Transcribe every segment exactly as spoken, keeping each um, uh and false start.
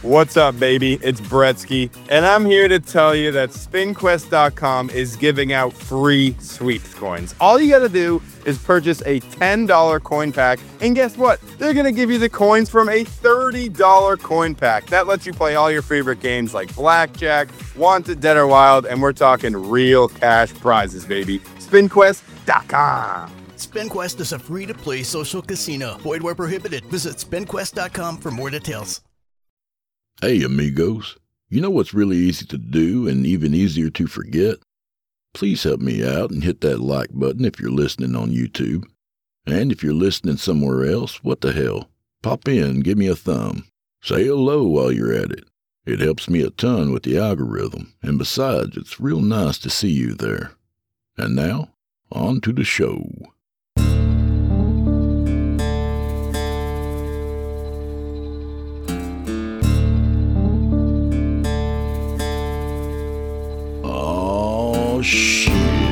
What's up, baby? It's Bretsky, and I'm here to tell you that Spin Quest dot com is giving out free sweeps coins. All you gotta do is purchase a ten dollar coin pack, and guess what? They're gonna give you the coins from a thirty dollar coin pack. That lets you play all your favorite games like Blackjack, Wanted, Dead or Wild, and we're talking real cash prizes, baby. Spin Quest dot com. SpinQuest is a free-to-play social casino. Void where prohibited. Visit Spin Quest dot com for more details. Hey, amigos. You know what's really easy to do and even easier to forget? Please help me out and hit that like button if you're listening on YouTube. And if you're listening somewhere else, what the hell? Pop in, give me a thumb. Say hello while you're at it. It helps me a ton with the algorithm, and besides, it's real nice to see you there. And now, on to the show. Oh, shit.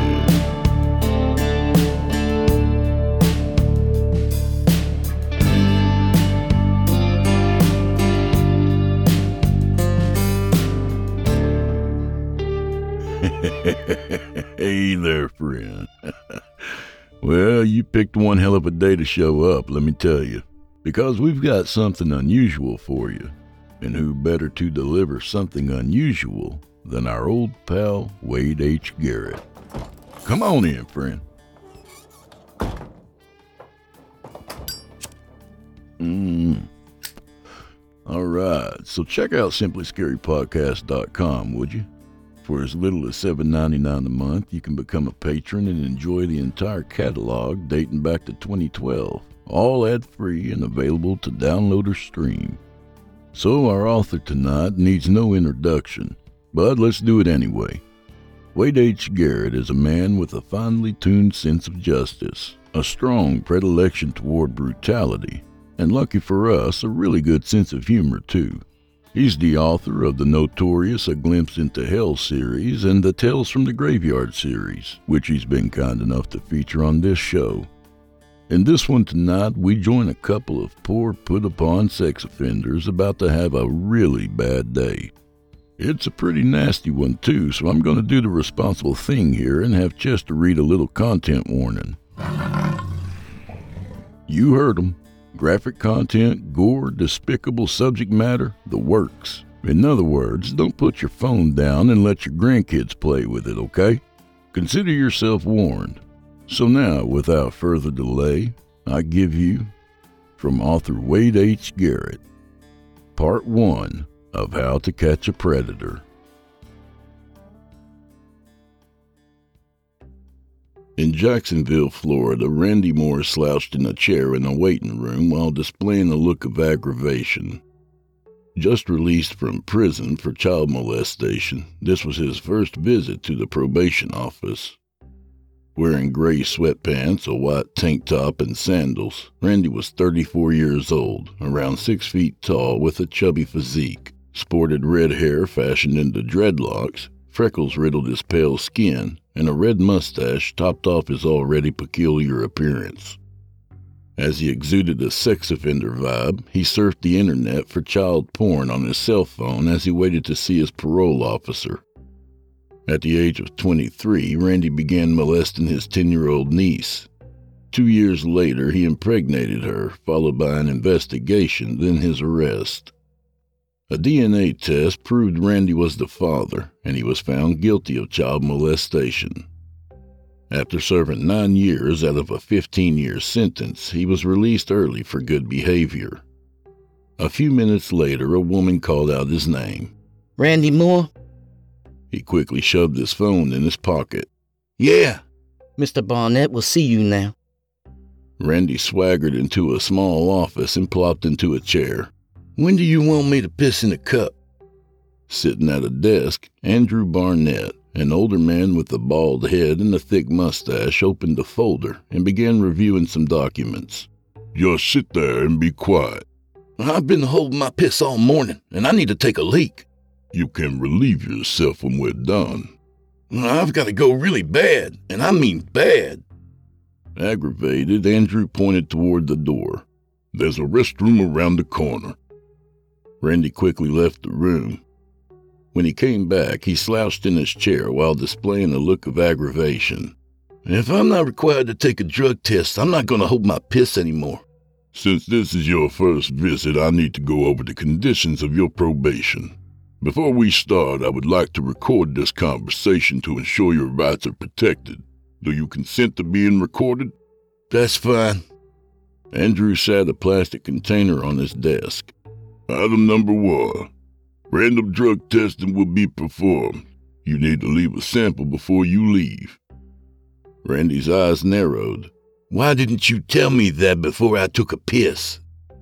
Hey there, friend. Well, you picked one hell of a day to show up, let me tell you. Because we've got something unusual for you. And who better to deliver something unusual than our old pal, Wade H. Garrett. Come on in, friend. Mm. All right, so check out Simply Scary Podcast dot com, would you? For as little as seven dollars and ninety-nine cents a month, you can become a patron and enjoy the entire catalog dating back to twenty twelve, all ad-free and available to download or stream. So our author tonight needs no introduction, but let's do it anyway. Wade H. Garrett is a man with a finely tuned sense of justice, a strong predilection toward brutality, and lucky for us, a really good sense of humor too. He's the author of the notorious A Glimpse into Hell series and the Tales from the Graveyard series, which he's been kind enough to feature on this show. In this one tonight, we join a couple of poor put-upon sex offenders about to have a really bad day. It's a pretty nasty one too, so I'm going to do the responsible thing here and have Chester read a little content warning. You heard him. Graphic content, gore, despicable subject matter, the works. In other words, don't put your phone down and let your grandkids play with it, okay? Consider yourself warned. So now, without further delay, I give you, from author Wade H. Garrett, Part one of How to Catch a Predator. In Jacksonville, Florida, Randy Moore slouched in a chair in a waiting room while displaying a look of aggravation. Just released from prison for child molestation, this was his first visit to the probation office. Wearing gray sweatpants, a white tank top, and sandals, Randy was thirty-four years old, around six feet tall with a chubby physique, sported red hair fashioned into dreadlocks, freckles riddled his pale skin, and a red mustache topped off his already peculiar appearance. As he exuded a sex offender vibe, he surfed the internet for child porn on his cell phone as he waited to see his parole officer. At the age of twenty-three, Randy began molesting his ten-year-old niece. Two years later, he impregnated her, followed by an investigation, then his arrest. A D N A test proved Randy was the father, and he was found guilty of child molestation. After serving nine years out of a fifteen-year sentence, he was released early for good behavior. A few minutes later, a woman called out his name. Randy Moore? He quickly shoved his phone in his pocket. Yeah. Mister Barnett will see you now. Randy swaggered into a small office and plopped into a chair. When do you want me to piss in a cup? Sitting at a desk, Andrew Barnett, an older man with a bald head and a thick mustache, opened a folder and began reviewing some documents. Just sit there and be quiet. I've been holding my piss all morning, and I need to take a leak. You can relieve yourself when we're done. I've got to go really bad, and I mean bad. Aggravated, Andrew pointed toward the door. There's a restroom around the corner. Randy quickly left the room. When he came back, he slouched in his chair while displaying a look of aggravation. If I'm not required to take a drug test, I'm not going to hold my piss anymore. Since this is your first visit, I need to go over the conditions of your probation. Before we start, I would like to record this conversation to ensure your rights are protected. Do you consent to being recorded? That's fine. Andrew sat a plastic container on his desk. Item number one. Random drug testing will be performed. You need to leave a sample before you leave. Randy's eyes narrowed. Why didn't you tell me that before I took a piss?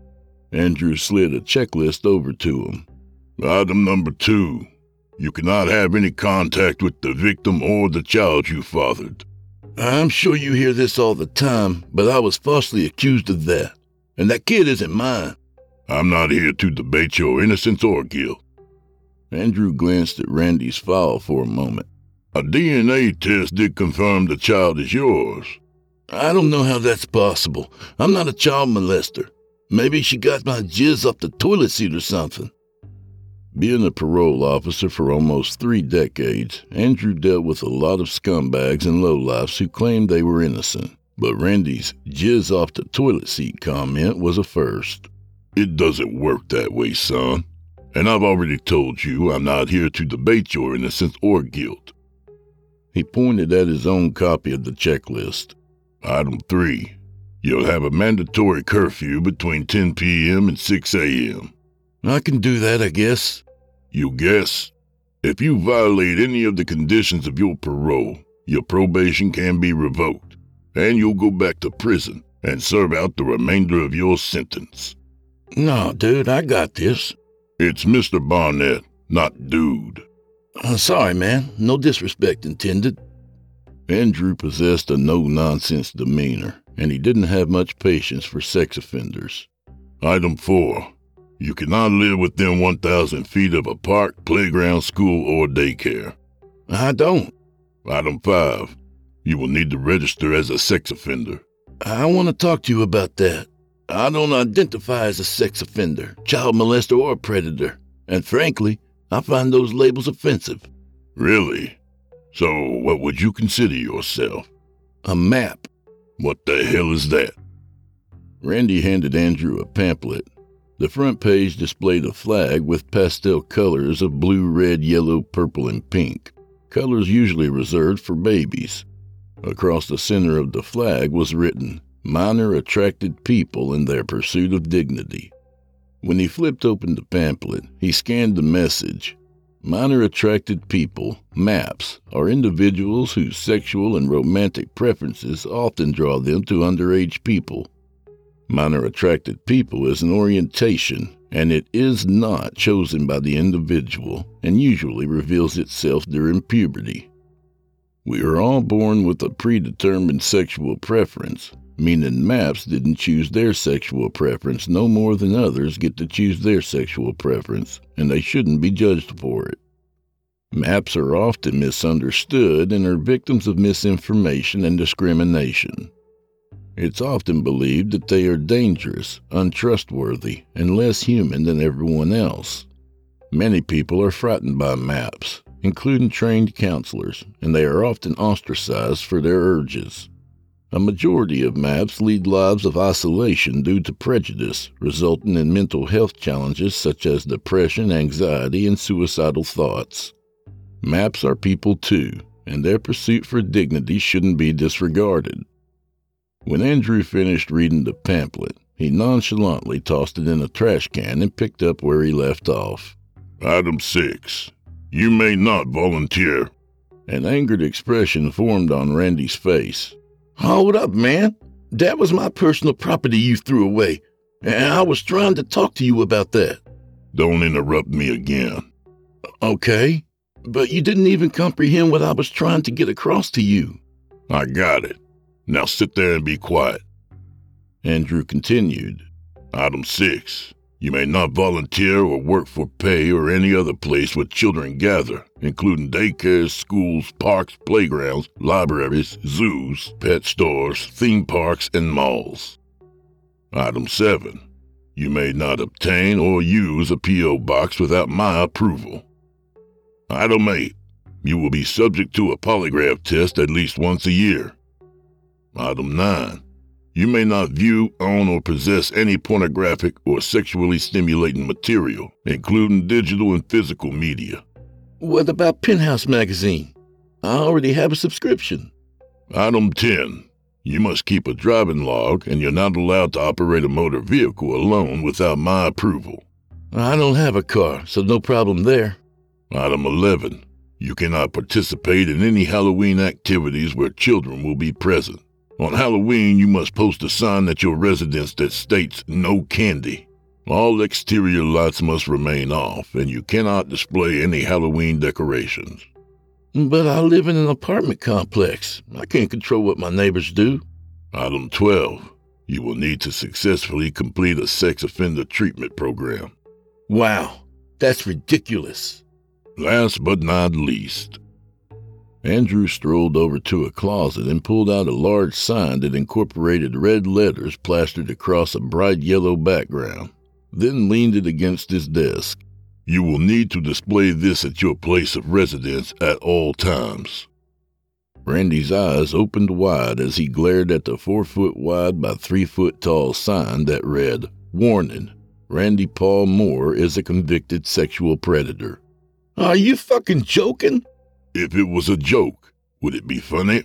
Andrew slid a checklist over to him. Item number two. You cannot have any contact with the victim or the child you fathered. I'm sure you hear this all the time, but I was falsely accused of that. And that kid isn't mine. I'm not here to debate your innocence or guilt. Andrew glanced at Randy's file for a moment. A D N A test did confirm the child is yours. I don't know how that's possible. I'm not a child molester. Maybe she got my jizz off the toilet seat or something. Being a parole officer for almost three decades, Andrew dealt with a lot of scumbags and lowlifes who claimed they were innocent. But Randy's jizz off the toilet seat comment was a first. It doesn't work that way, son. And I've already told you I'm not here to debate your innocence or guilt. He pointed at his own copy of the checklist. Item three. You'll have a mandatory curfew between ten p.m. and six a.m. I can do that, I guess. You guess? If you violate any of the conditions of your parole, your probation can be revoked, and you'll go back to prison and serve out the remainder of your sentence. No, dude, I got this. It's Mister Barnett, not dude. Uh, sorry, man. No disrespect intended. Andrew possessed a no-nonsense demeanor, and he didn't have much patience for sex offenders. Item four. You cannot live within one thousand feet of a park, playground, school, or daycare. I don't. Item five. You will need to register as a sex offender. I want to talk to you about that. I don't identify as a sex offender, child molester, or predator. And frankly, I find those labels offensive. Really? So what would you consider yourself? A map. What the hell is that? Randy handed Andrew a pamphlet. The front page displayed a flag with pastel colors of blue, red, yellow, purple, and pink, colors usually reserved for babies. Across the center of the flag was written, "Minor attracted people in their pursuit of dignity." When he flipped open the pamphlet, he scanned the message. Minor attracted people, MAPS, are individuals whose sexual and romantic preferences often draw them to underage people. Minor attracted people is an orientation, and it is not chosen by the individual and usually reveals itself during puberty. We are all born with a predetermined sexual preference, meaning MAPS didn't choose their sexual preference no more than others get to choose their sexual preference, and they shouldn't be judged for it. MAPS are often misunderstood and are victims of misinformation and discrimination. It's often believed that they are dangerous, untrustworthy, and less human than everyone else. Many people are frightened by MAPS, including trained counselors, and they are often ostracized for their urges. A majority of MAPS lead lives of isolation due to prejudice, resulting in mental health challenges such as depression, anxiety, and suicidal thoughts. MAPS are people too, and their pursuit for dignity shouldn't be disregarded. When Andrew finished reading the pamphlet, he nonchalantly tossed it in a trash can and picked up where he left off. Item six. You may not volunteer. An angered expression formed on Randy's face. Hold up, man. That was my personal property you threw away, and I was trying to talk to you about that. Don't interrupt me again. Okay, but you didn't even comprehend what I was trying to get across to you. I got it. Now sit there and be quiet. Andrew continued. Item six. You may not volunteer or work for pay or any other place where children gather, including daycares, schools, parks, playgrounds, libraries, zoos, pet stores, theme parks, and malls. Item seven. You may not obtain or use a P O box without my approval. Item eight. You will be subject to a polygraph test at least once a year. Item nine. You may not view, own, or possess any pornographic or sexually stimulating material, including digital and physical media. What about Penthouse magazine? I already have a subscription. Item ten. You must keep a driving log, and you're not allowed to operate a motor vehicle alone without my approval. I don't have a car, so no problem there. Item eleven. You cannot participate in any Halloween activities where children will be present. On Halloween, you must post a sign at your residence that states "No candy." All exterior lights must remain off, and you cannot display any Halloween decorations. But I live in an apartment complex. I can't control what my neighbors do. Item twelve. You will need to successfully complete a sex offender treatment program. Wow, that's ridiculous. Last but not least. Andrew strolled over to a closet and pulled out a large sign that incorporated red letters plastered across a bright yellow background, then leaned it against his desk. You will need to display this at your place of residence at all times. Randy's eyes opened wide as he glared at the four-foot-wide by three-foot-tall sign that read, "Warning, Randy Paul Moore is a convicted sexual predator." Are you fucking joking? If it was a joke, would it be funny?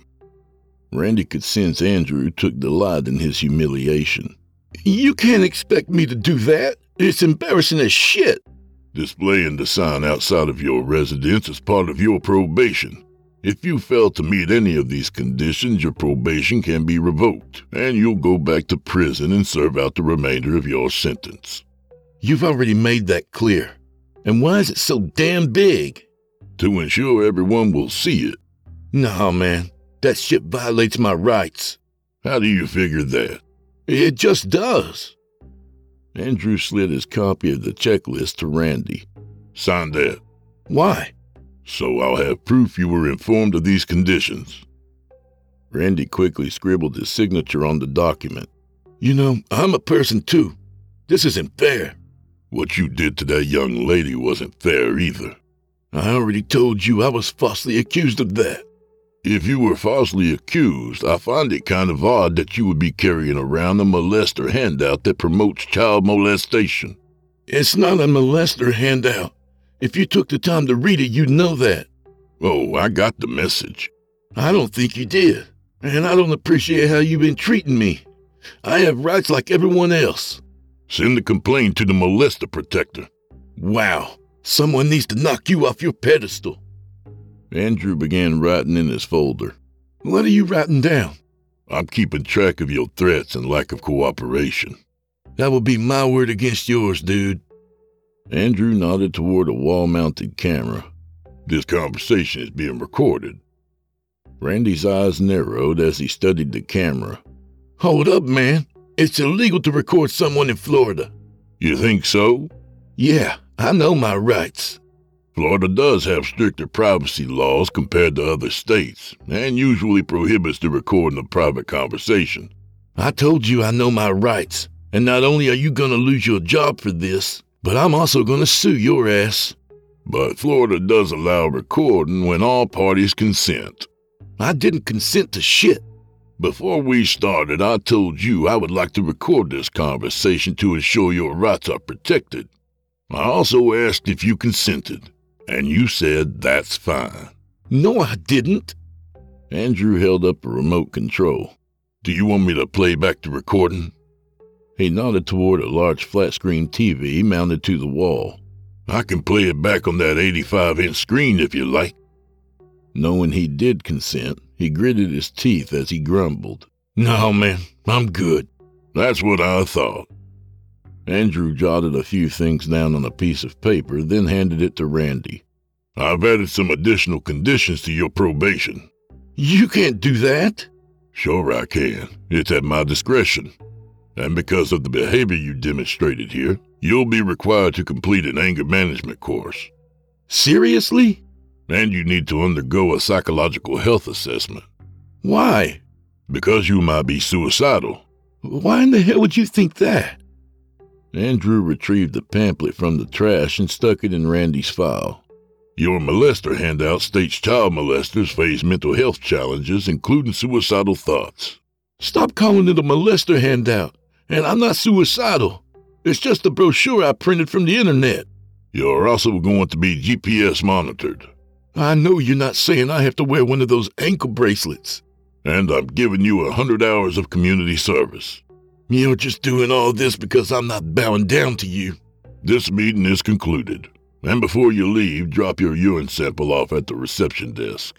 Randy could sense Andrew took delight in his humiliation. You can't expect me to do that. It's embarrassing as shit. Displaying the sign outside of your residence is part of your probation. If you fail to meet any of these conditions, your probation can be revoked, and you'll go back to prison and serve out the remainder of your sentence. You've already made that clear. And why is it so damn big? To ensure everyone will see it. No, man. That shit violates my rights. How do you figure that? It just does. Andrew slid his copy of the checklist to Randy. Sign that. Why? So I'll have proof you were informed of these conditions. Randy quickly scribbled his signature on the document. You know, I'm a person too. This isn't fair. What you did to that young lady wasn't fair either. I already told you I was falsely accused of that. If you were falsely accused, I find it kind of odd that you would be carrying around a molester handout that promotes child molestation. It's not a molester handout. If you took the time to read it, you'd know that. Oh, I got the message. I don't think you did. And I don't appreciate how you've been treating me. I have rights like everyone else. Send the complaint to the molester protector. Wow. Someone needs to knock you off your pedestal. Andrew began writing in his folder. What are you writing down? I'm keeping track of your threats and lack of cooperation. That will be my word against yours, dude. Andrew nodded toward a wall-mounted camera. This conversation is being recorded. Randy's eyes narrowed as he studied the camera. Hold up, man. It's illegal to record someone in Florida. You think so? Yeah, I know my rights. Florida does have stricter privacy laws compared to other states, and usually prohibits the recording of private conversation. I told you I know my rights, and not only are you going to lose your job for this, but I'm also going to sue your ass. But Florida does allow recording when all parties consent. I didn't consent to shit. Before we started, I told you I would like to record this conversation to ensure your rights are protected. I also asked if you consented, and you said that's fine. No, I didn't. Andrew held up a remote control. Do you want me to play back the recording? He nodded toward a large flat-screen T V mounted to the wall. I can play it back on that eighty-five inch screen if you like. Knowing he did consent, he gritted his teeth as he grumbled. No, man, I'm good. That's what I thought. Andrew jotted a few things down on a piece of paper, then handed it to Randy. I've added some additional conditions to your probation. You can't do that. Sure I can. It's at my discretion. And because of the behavior you demonstrated here, you'll be required to complete an anger management course. Seriously? And you need to undergo a psychological health assessment. Why? Because you might be suicidal. Why in the hell would you think that? Andrew retrieved the pamphlet from the trash and stuck it in Randy's file. Your molester handout states child molesters face mental health challenges, including suicidal thoughts. Stop calling it a molester handout. And I'm not suicidal. It's just a brochure I printed from the internet. You're also going to be G P S monitored. I know you're not saying I have to wear one of those ankle bracelets. And I'm giving you a hundred hours of community service. You're just doing all this because I'm not bowing down to you. This meeting is concluded. And before you leave, drop your urine sample off at the reception desk.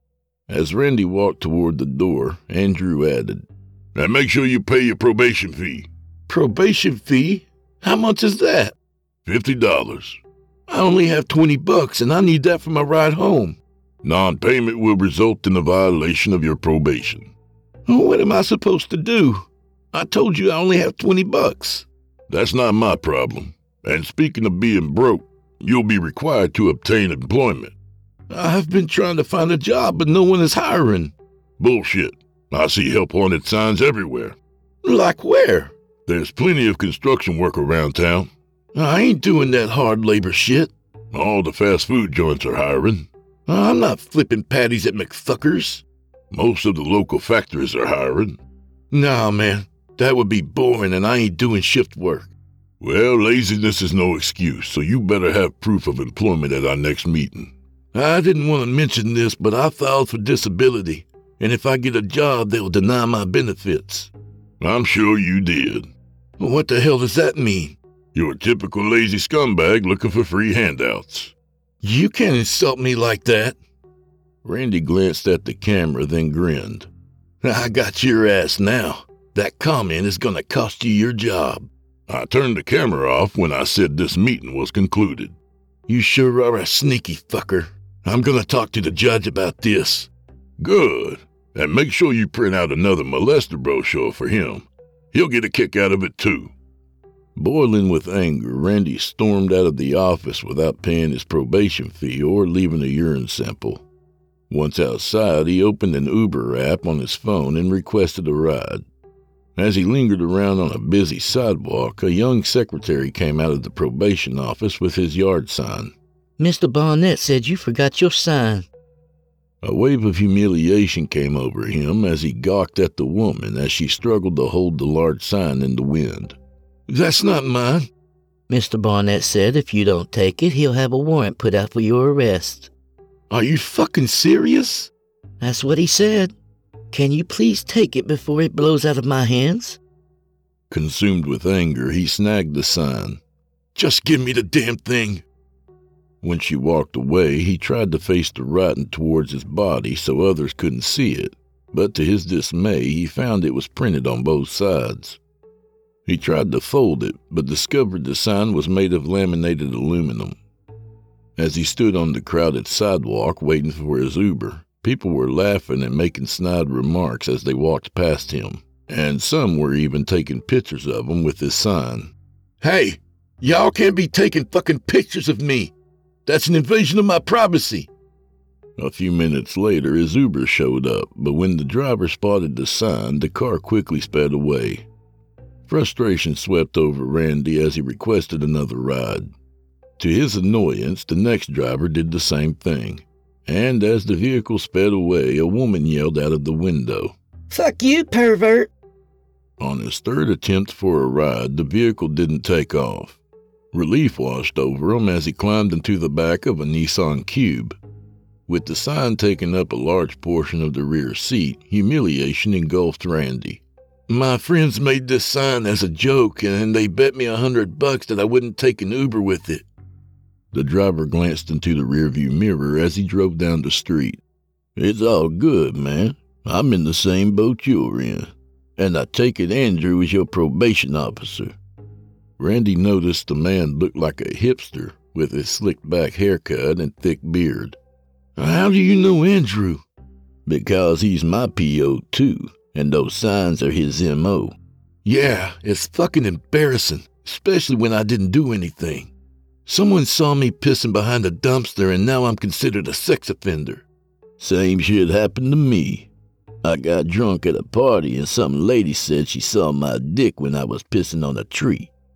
As Randy walked toward the door, Andrew added, And make sure you pay your probation fee. Probation fee? How much is that? Fifty dollars. I only have twenty bucks and I need that for my ride home. Non-payment will result in a violation of your probation. What am I supposed to do? I told you I only have twenty bucks. That's not my problem. And speaking of being broke, you'll be required to obtain employment. I've been trying to find a job, but no one is hiring. Bullshit. I see help-wanted signs everywhere. Like where? There's plenty of construction work around town. I ain't doing that hard labor shit. All the fast food joints are hiring. I'm not flipping patties at McFuckers. Most of the local factories are hiring. Nah, man. That would be boring and I ain't doing shift work. Well, laziness is no excuse, so you better have proof of employment at our next meeting. I didn't want to mention this, but I filed for disability. And if I get a job, they'll deny my benefits. I'm sure you did. What the hell does that mean? You're a typical lazy scumbag looking for free handouts. You can't insult me like that. Randy glanced at the camera, then grinned. I got your ass now. That comment is gonna cost you your job. I turned the camera off when I said this meeting was concluded. You sure are a sneaky fucker. I'm gonna talk to the judge about this. Good. And make sure you print out another molester brochure for him. He'll get a kick out of it too. Boiling with anger, Randy stormed out of the office without paying his probation fee or leaving a urine sample. Once outside, he opened an Uber app on his phone and requested a ride. As he lingered around on a busy sidewalk, a young secretary came out of the probation office with his yard sign. Mister Barnett said you forgot your sign. A wave of humiliation came over him as he gawked at the woman as she struggled to hold the large sign in the wind. That's not mine. Mister Barnett said if you don't take it, he'll have a warrant put out for your arrest. Are you fucking serious? That's what he said. Can you please take it before it blows out of my hands? Consumed with anger, he snagged the sign. Just give me the damn thing. When she walked away, he tried to face the writing towards his body so others couldn't see it, but to his dismay, he found it was printed on both sides. He tried to fold it, but discovered the sign was made of laminated aluminum. As he stood on the crowded sidewalk waiting for his Uber, people were laughing and making snide remarks as they walked past him, and some were even taking pictures of him with his sign. Hey, y'all can't be taking fucking pictures of me. That's an invasion of my privacy. A few minutes later, his Uber showed up, but when the driver spotted the sign, the car quickly sped away. Frustration swept over Randy as he requested another ride. To his annoyance, the next driver did the same thing, and as the vehicle sped away, a woman yelled out of the window, "Fuck you, pervert!" On his third attempt for a ride, the vehicle didn't take off. Relief washed over him as he climbed into the back of a Nissan Cube. With the sign taking up a large portion of the rear seat, humiliation engulfed Randy. My friends made this sign as a joke, and they bet me a hundred bucks that I wouldn't take an Uber with it. The driver glanced into the rearview mirror as he drove down the street. It's all good, man. I'm in the same boat you're in. And I take it Andrew is your probation officer. Randy noticed the man looked like a hipster with his slicked-back haircut and thick beard. How do you know Andrew? Because he's my P O too, and those signs are his M O. Yeah, it's fucking embarrassing, especially when I didn't do anything. Someone saw me pissing behind a dumpster and now I'm considered a sex offender. Same shit happened to me. I got drunk at a party and some lady said she saw my dick when I was pissing on a tree.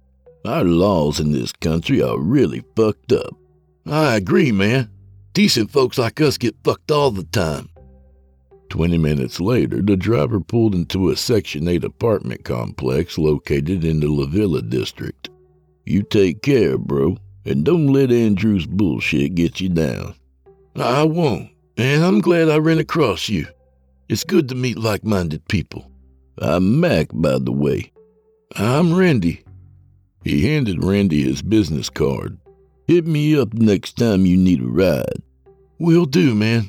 Our laws in this country are really fucked up. I agree, man. Decent folks like us get fucked all the time. Twenty minutes later, the driver pulled into a Section eight apartment complex located in the La Villa district. You take care, bro, and don't let Andrew's bullshit get you down. I won't, and I'm glad I ran across you. It's good to meet like-minded people. I'm Mac, by the way. I'm Randy. He handed Randy his business card. Hit me up next time you need a ride. Will do, man.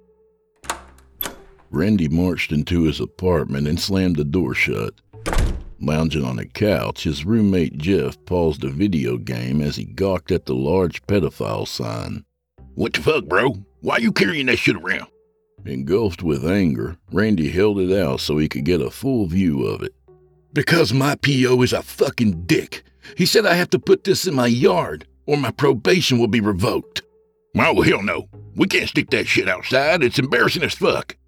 Randy marched into his apartment and slammed the door shut. Lounging on a couch, his roommate Jeff paused a video game as he gawked at the large pedophile sign. What the fuck, bro? Why you carrying that shit around? Engulfed with anger, Randy held it out so he could get a full view of it. Because my P O is a fucking dick. He said I have to put this in my yard, or my probation will be revoked. Oh, hell no. We can't stick that shit outside. It's embarrassing as fuck.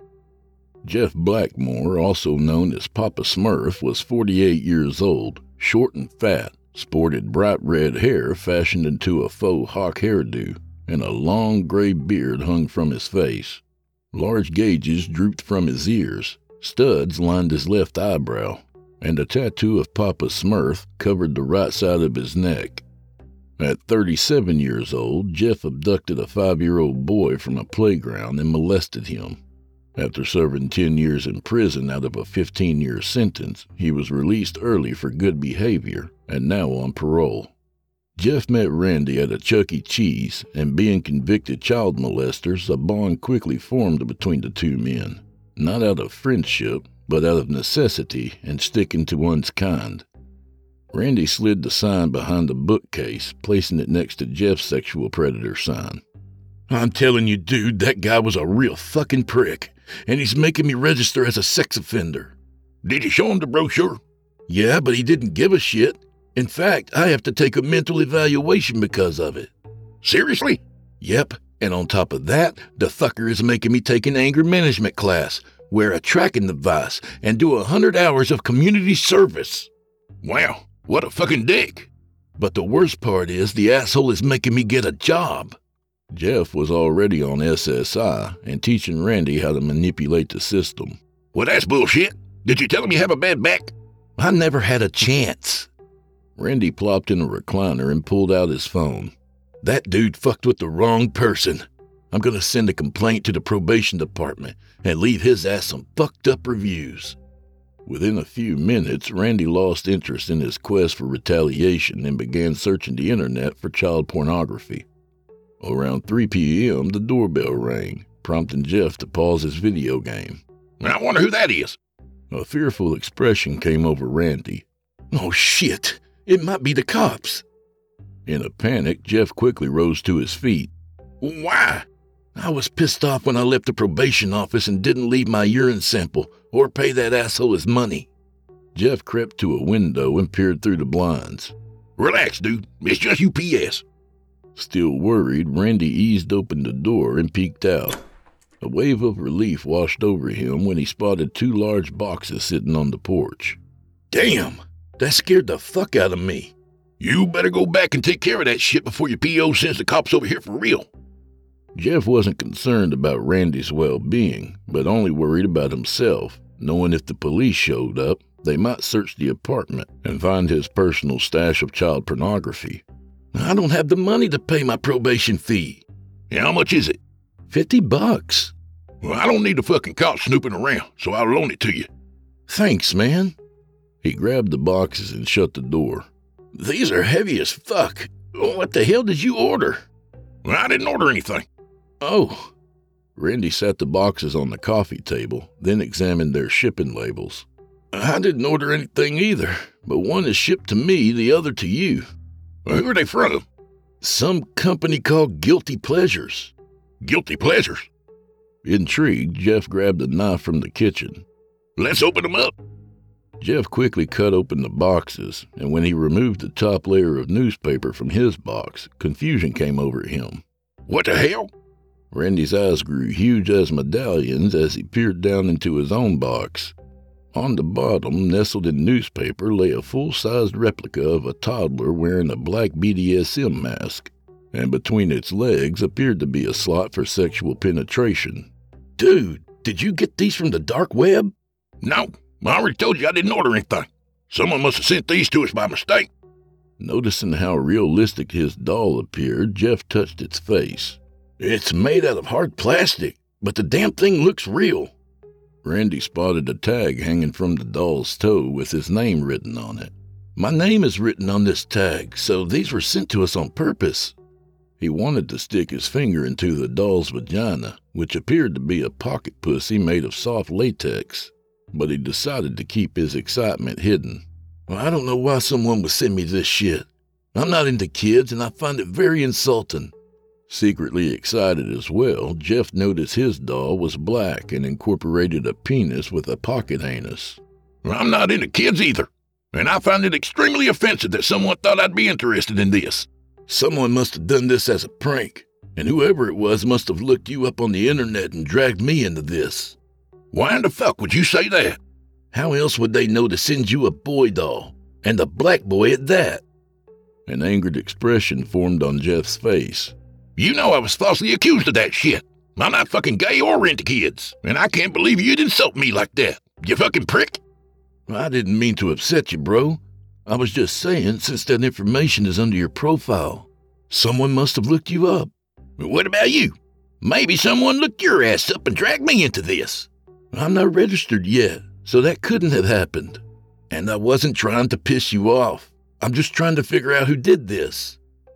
Jeff Blackmore, also known as Papa Smurf, was forty-eight years old, short and fat, sported bright red hair fashioned into a faux hawk hairdo, and a long gray beard hung from his face. Large gauges drooped from his ears, studs lined his left eyebrow, and a tattoo of Papa Smurf covered the right side of his neck. At thirty-seven years old, Jeff abducted a five-year-old boy from a playground and molested him. After serving ten years in prison out of a fifteen-year sentence, he was released early for good behavior and now on parole. Jeff met Randy at a Chuck E. Cheese, and being convicted child molesters, a bond quickly formed between the two men, not out of friendship, but out of necessity and sticking to one's kind. Randy slid the sign behind a bookcase, placing it next to Jeff's sexual predator sign. I'm telling you, dude, that guy was a real fucking prick, and he's making me register as a sex offender. Did you show him the brochure? Yeah, but he didn't give a shit. In fact, I have to take a mental evaluation because of it. Seriously? Yep, and on top of that, the fucker is making me take an anger management class, wear a tracking device, and do a hundred hours of community service. Wow, what a fucking dick. But the worst part is the asshole is making me get a job. Jeff was already on S S I and teaching Randy how to manipulate the system. Well, that's bullshit. Did you tell him you have a bad back? I never had a chance. Randy plopped in a recliner and pulled out his phone. That dude fucked with the wrong person. I'm gonna send a complaint to the probation department and leave his ass some fucked up reviews. Within a few minutes, Randy lost interest in his quest for retaliation and began searching the internet for child pornography. Around three p.m., the doorbell rang, prompting Jeff to pause his video game. I wonder who that is. A fearful expression came over Randy. Oh shit, it might be the cops. In a panic, Jeff quickly rose to his feet. Why? I was pissed off when I left the probation office and didn't leave my urine sample or pay that asshole his money. Jeff crept to a window and peered through the blinds. Relax, dude. It's just U P S. Still worried, Randy eased open the door and peeked out. A wave of relief washed over him when he spotted two large boxes sitting on the porch. Damn, that scared the fuck out of me. You better go back and take care of that shit before your P O sends the cops over here for real. Jeff wasn't concerned about Randy's well-being, but only worried about himself, knowing if the police showed up, they might search the apartment and find his personal stash of child pornography. I don't have the money to pay my probation fee. Yeah, how much is it? Fifty bucks. Well, I don't need the fucking cops snooping around, so I'll loan it to you. Thanks, man. He grabbed the boxes and shut the door. These are heavy as fuck. What the hell did you order? Well, I didn't order anything. Oh. Randy sat the boxes on the coffee table, then examined their shipping labels. I didn't order anything either, but one is shipped to me, the other to you. Well, who are they from? Some company called Guilty Pleasures. Guilty Pleasures? Intrigued, Jeff grabbed a knife from the kitchen. Let's open them up. Jeff quickly cut open the boxes, and when he removed the top layer of newspaper from his box, confusion came over him. What the hell? Randy's eyes grew huge as medallions as he peered down into his own box. On the bottom, nestled in newspaper, lay a full-sized replica of a toddler wearing a black B D S M mask, and between its legs appeared to be a slot for sexual penetration. Dude, did you get these from the dark web? No, I already told you I didn't order anything. Someone must have sent these to us by mistake. Noticing how realistic his doll appeared, Jeff touched its face. It's made out of hard plastic, but the damn thing looks real. Randy spotted a tag hanging from the doll's toe with his name written on it. My name is written on this tag, so these were sent to us on purpose. He wanted to stick his finger into the doll's vagina, which appeared to be a pocket pussy made of soft latex, but he decided to keep his excitement hidden. Well, I don't know why someone would send me this shit. I'm not into kids, and I find it very insulting. Secretly excited as well, Jeff noticed his doll was black and incorporated a penis with a pocket anus. Well, I'm not into kids either, and I find it extremely offensive that someone thought I'd be interested in this. Someone must have done this as a prank, and whoever it was must have looked you up on the internet and dragged me into this. Why in the fuck would you say that? How else would they know to send you a boy doll, and a black boy at that? An angered expression formed on Jeff's face. You know I was falsely accused of that shit. I'm not fucking gay or into kids, and I can't believe you'd insult me like that, you fucking prick. I didn't mean to upset you, bro. I was just saying, since that information is under your profile, someone must have looked you up. What about you? Maybe someone looked your ass up and dragged me into this. I'm not registered yet, so that couldn't have happened. And I wasn't trying to piss you off. I'm just trying to figure out who did this.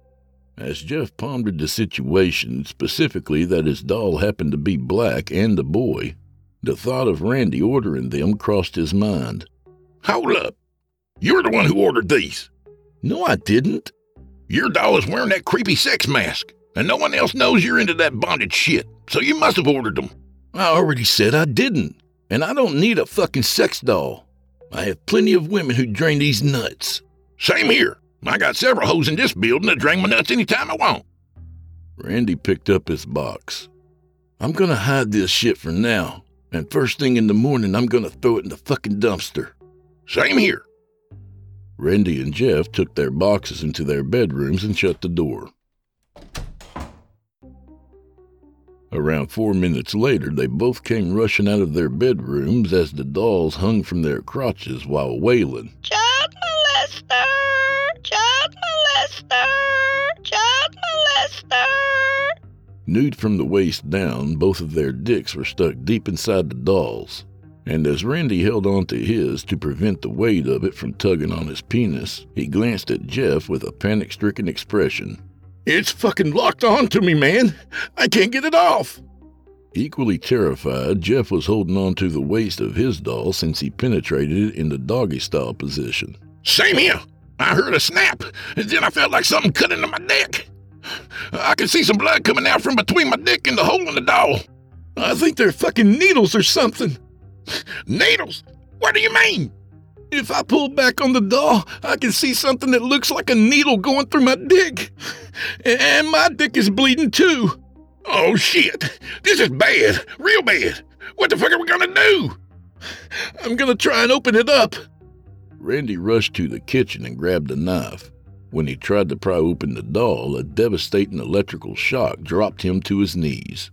As Jeff pondered the situation, specifically that his doll happened to be black and a boy, the thought of Randy ordering them crossed his mind. Hold up. You're the one who ordered these. No, I didn't. Your doll is wearing that creepy sex mask, and no one else knows you're into that bondage shit, so you must have ordered them. I already said I didn't, and I don't need a fucking sex doll. I have plenty of women who drain these nuts. Same here. I got several hoes in this building that drain my nuts anytime I want. Randy picked up his box. I'm gonna hide this shit for now, and first thing in the morning I'm gonna throw it in the fucking dumpster. Same here. Randy and Jeff took their boxes into their bedrooms and shut the door. Around four minutes later, they both came rushing out of their bedrooms as the dolls hung from their crotches while wailing, "Child molester! Child molester! Child molester!" Nude from the waist down, both of their dicks were stuck deep inside the dolls, and as Randy held onto his to prevent the weight of it from tugging on his penis, he glanced at Jeff with a panic-stricken expression. It's fucking locked on to me, man. I can't get it off. Equally terrified, Jeff was holding on to the waist of his doll since he penetrated it in the doggy-style position. Same here. I heard a snap, and then I felt like something cut into my dick. I could see some blood coming out from between my dick and the hole in the doll. I think they're fucking needles or something. Needles? What do you mean? If I pull back on the doll, I can see something that looks like a needle going through my dick. And my dick is bleeding too. Oh shit, this is bad, real bad. What the fuck are we gonna do? I'm gonna try and open it up. Randy rushed to the kitchen and grabbed a knife. When he tried to pry open the doll, a devastating electrical shock dropped him to his knees.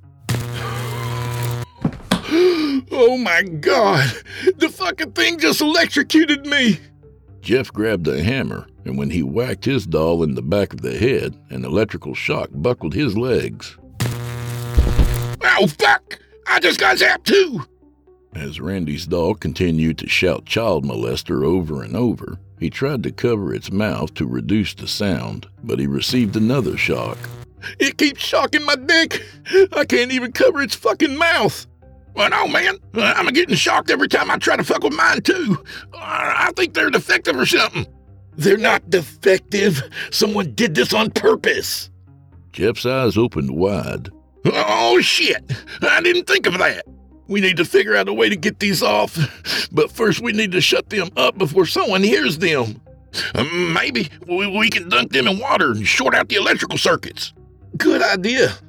Oh my God! The fucking thing just electrocuted me! Jeff grabbed a hammer, and when he whacked his doll in the back of the head, an electrical shock buckled his legs. Oh fuck! I just got zapped too! As Randy's doll continued to shout child molester over and over, he tried to cover its mouth to reduce the sound, but he received another shock. It keeps shocking my dick! I can't even cover its fucking mouth! Well, no, man. I'm getting shocked every time I try to fuck with mine, too. I think they're defective or something. They're not defective. Someone did this on purpose. Jeff's eyes opened wide. Oh, shit. I didn't think of that. We need to figure out a way to get these off. But first, we need to shut them up before someone hears them. Um, maybe we, we can dunk them in water and short out the electrical circuits. Good idea.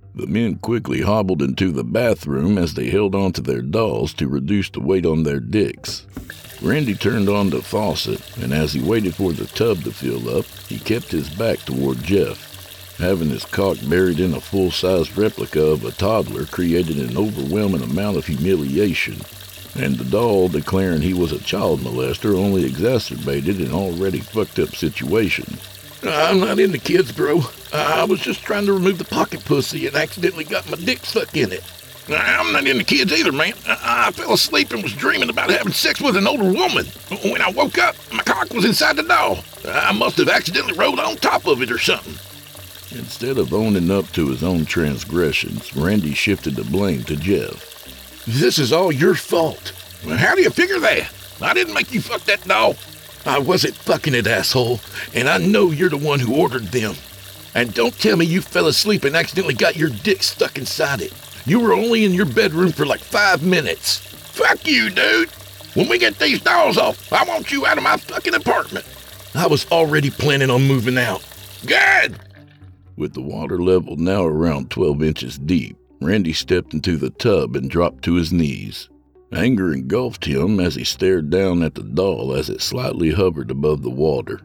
The men quickly hobbled into the bathroom as they held onto their dolls to reduce the weight on their dicks. Randy turned on the faucet, and as he waited for the tub to fill up, he kept his back toward Jeff. Having his cock buried in a full-sized replica of a toddler created an overwhelming amount of humiliation, and the doll declaring he was a child molester only exacerbated an already fucked-up situation. I'm not into kids, bro. I was just trying to remove the pocket pussy and accidentally got my dick stuck in it. I'm not into kids either, man. I, I fell asleep and was dreaming about having sex with an older woman. When I woke up, my cock was inside the doll. I must have accidentally rolled on top of it or something. Instead of owning up to his own transgressions, Randy shifted the blame to Jeff. This is all your fault. How do you figure that? I didn't make you fuck that doll. I wasn't fucking it, asshole, and I know you're the one who ordered them. And don't tell me you fell asleep and accidentally got your dick stuck inside it. You were only in your bedroom for like five minutes. Fuck you, dude. When we get these dolls off, I want you out of my fucking apartment. I was already planning on moving out. Good. With the water level now around twelve inches deep, Randy stepped into the tub and dropped to his knees. Anger engulfed him as he stared down at the doll as it slightly hovered above the water.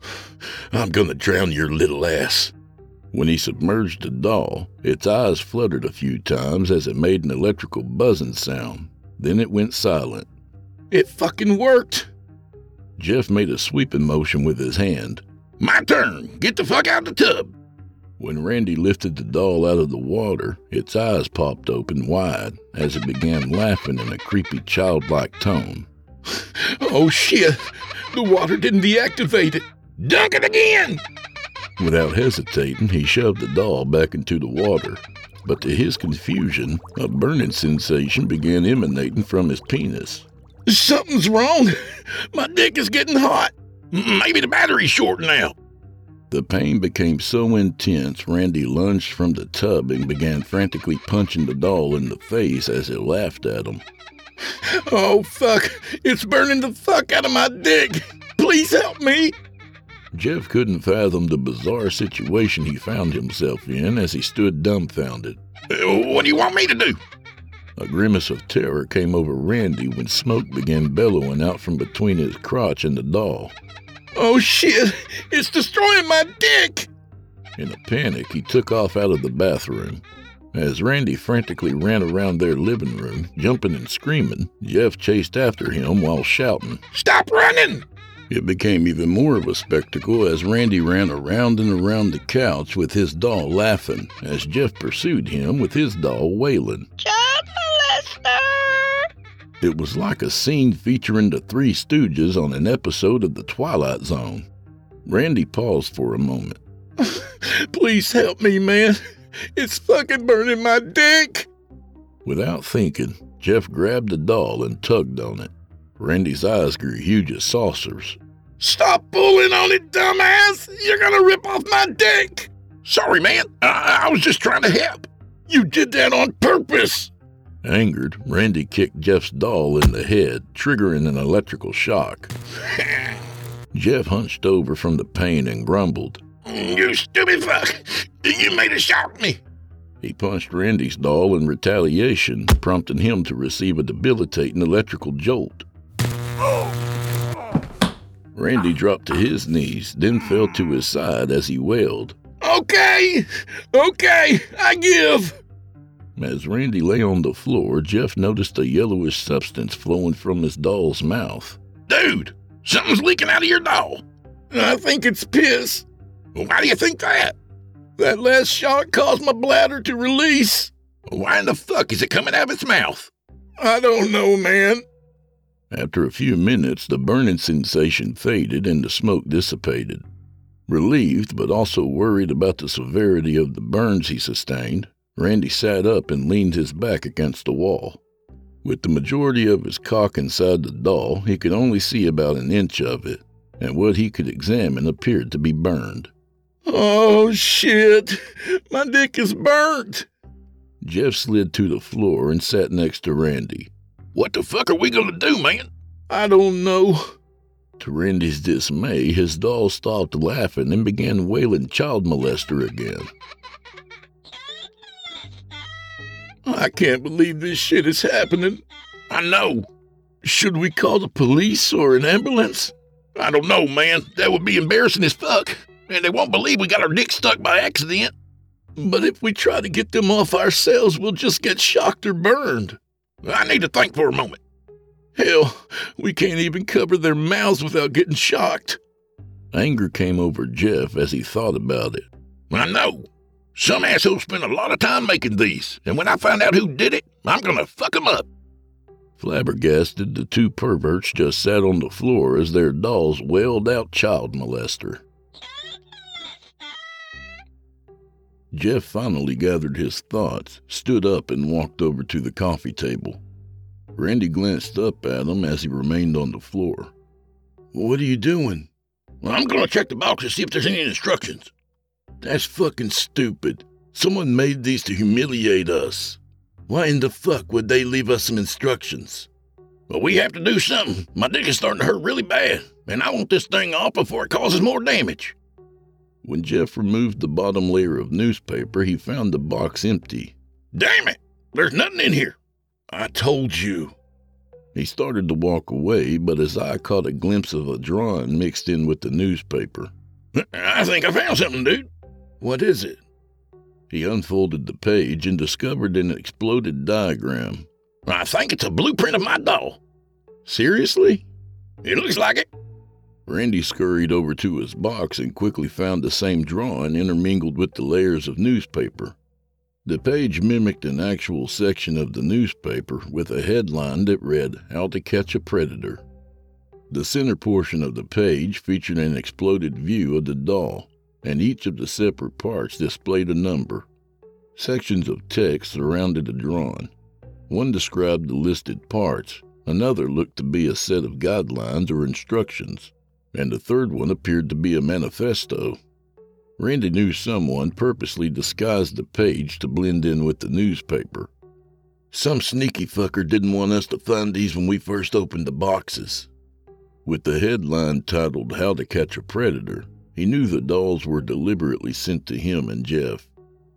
I'm gonna drown your little ass. When he submerged the doll, its eyes fluttered a few times as it made an electrical buzzing sound. Then it went silent. It fucking worked! Jeff made a sweeping motion with his hand. My turn! Get the fuck out of the tub! When Randy lifted the doll out of the water, its eyes popped open wide as it began laughing in a creepy childlike tone. Oh shit! The water didn't deactivate it! Dunk it again! Without hesitating, he shoved the doll back into the water. But to his confusion, a burning sensation began emanating from his penis. Something's wrong! My dick is getting hot! Maybe the battery's short now. The pain became so intense, Randy lunged from the tub and began frantically punching the doll in the face as it laughed at him. Oh, fuck! It's burning the fuck out of my dick! Please help me! Jeff couldn't fathom the bizarre situation he found himself in as he stood dumbfounded. What do you want me to do? A grimace of terror came over Randy when smoke began bellowing out from between his crotch and the doll. Oh shit! It's destroying my dick! In a panic, he took off out of the bathroom. As Randy frantically ran around their living room, jumping and screaming, Jeff chased after him while shouting, Stop running! It became even more of a spectacle as Randy ran around and around the couch with his doll laughing, as Jeff pursued him with his doll wailing. Child molester! It was like a scene featuring the Three Stooges on an episode of The Twilight Zone. Randy paused for a moment. Please help me, man. It's fucking burning my dick. Without thinking, Jeff grabbed the doll and tugged on it. Randy's eyes grew huge as saucers. Stop pulling on it, dumbass! You're gonna rip off my dick! Sorry, man. I, I was just trying to help. You did that on purpose. Angered, Randy kicked Jeff's doll in the head, triggering an electrical shock. Jeff hunched over from the pain and grumbled. You stupid fuck! You made it shock me! He punched Randy's doll in retaliation, prompting him to receive a debilitating electrical jolt. Randy dropped to his knees, then fell to his side as he wailed. Okay! Okay! I give! As Randy lay on the floor, Jeff noticed a yellowish substance flowing from his doll's mouth. Dude! Something's leaking out of your doll! I think it's piss. Why do you think that? That last shot caused my bladder to release. Why in the fuck is it coming out of its mouth? I don't know, man. After a few minutes, the burning sensation faded and the smoke dissipated. Relieved, but also worried about the severity of the burns he sustained, Randy sat up and leaned his back against the wall. With the majority of his cock inside the doll, he could only see about an inch of it, and what he could examine appeared to be burned. Oh, shit! My dick is burnt! Jeff slid to the floor and sat next to Randy. What the fuck are we gonna do, man? I don't know. To Randy's dismay, his doll stopped laughing and began wailing child molester again. I can't believe this shit is happening. I know. Should we call the police or an ambulance? I don't know, man. That would be embarrassing as fuck. And they won't believe we got our dick stuck by accident. But if we try to get them off ourselves, we'll just get shocked or burned. I need to think for a moment. Hell, we can't even cover their mouths without getting shocked. Anger came over Jeff as he thought about it. I know. Some asshole spent a lot of time making these, and when I find out who did it, I'm gonna fuck them up. Flabbergasted, the two perverts just sat on the floor as their dolls wailed out child molester. Jeff finally gathered his thoughts, stood up, and walked over to the coffee table. Randy glanced up at him as he remained on the floor. What are you doing? Well, I'm gonna check the box to see if there's any instructions. That's fucking stupid. Someone made these to humiliate us. Why in the fuck would they leave us some instructions? Well, we have to do something. My dick is starting to hurt really bad, and I want this thing off before it causes more damage. When Jeff removed the bottom layer of newspaper, he found the box empty. Damn it! There's nothing in here. I told you. He started to walk away, but his eye caught a glimpse of a drawing mixed in with the newspaper. I think I found something, dude. What is it? He unfolded the page and discovered an exploded diagram. I think it's a blueprint of my doll. Seriously? It looks like it. Randy scurried over to his box and quickly found the same drawing intermingled with the layers of newspaper. The page mimicked an actual section of the newspaper with a headline that read, "How to Catch a Predator." The center portion of the page featured an exploded view of the doll, and each of the separate parts displayed a number. Sections of text surrounded the drawing. One described the listed parts, another looked to be a set of guidelines or instructions, and the third one appeared to be a manifesto. Randy knew someone purposely disguised the page to blend in with the newspaper. Some sneaky fucker didn't want us to find these when we first opened the boxes. With the headline titled "How to Catch a Predator," he knew the dolls were deliberately sent to him and Jeff.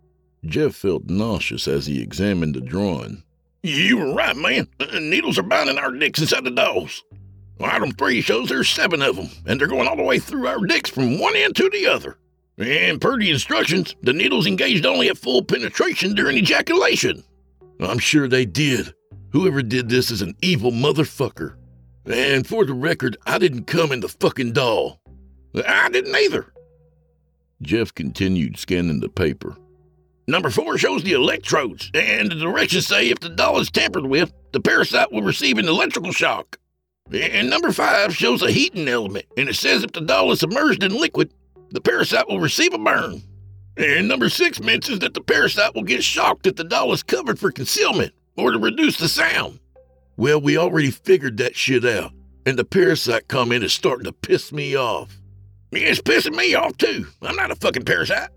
Jeff felt nauseous as he examined the drawing. You were right, man. Uh, needles are binding our dicks inside the dolls. Item three shows there's seven of them, and they're going all the way through our dicks from one end to the other. And per the instructions, the needles engaged only at full penetration during ejaculation. I'm sure they did. Whoever did this is an evil motherfucker. And for the record, I didn't come in the fucking doll. I didn't either. Jeff continued scanning the paper. Number four shows the electrodes, and the directions say if the doll is tampered with, the parasite will receive an electrical shock. And number five shows a heating element, and it says if the doll is submerged in liquid, the parasite will receive a burn. And number six mentions that the parasite will get shocked if the doll is covered for concealment or to reduce the sound. Well, we already figured that shit out, and the parasite comment is starting to piss me off. It's pissing me off, too. I'm not a fucking parasite.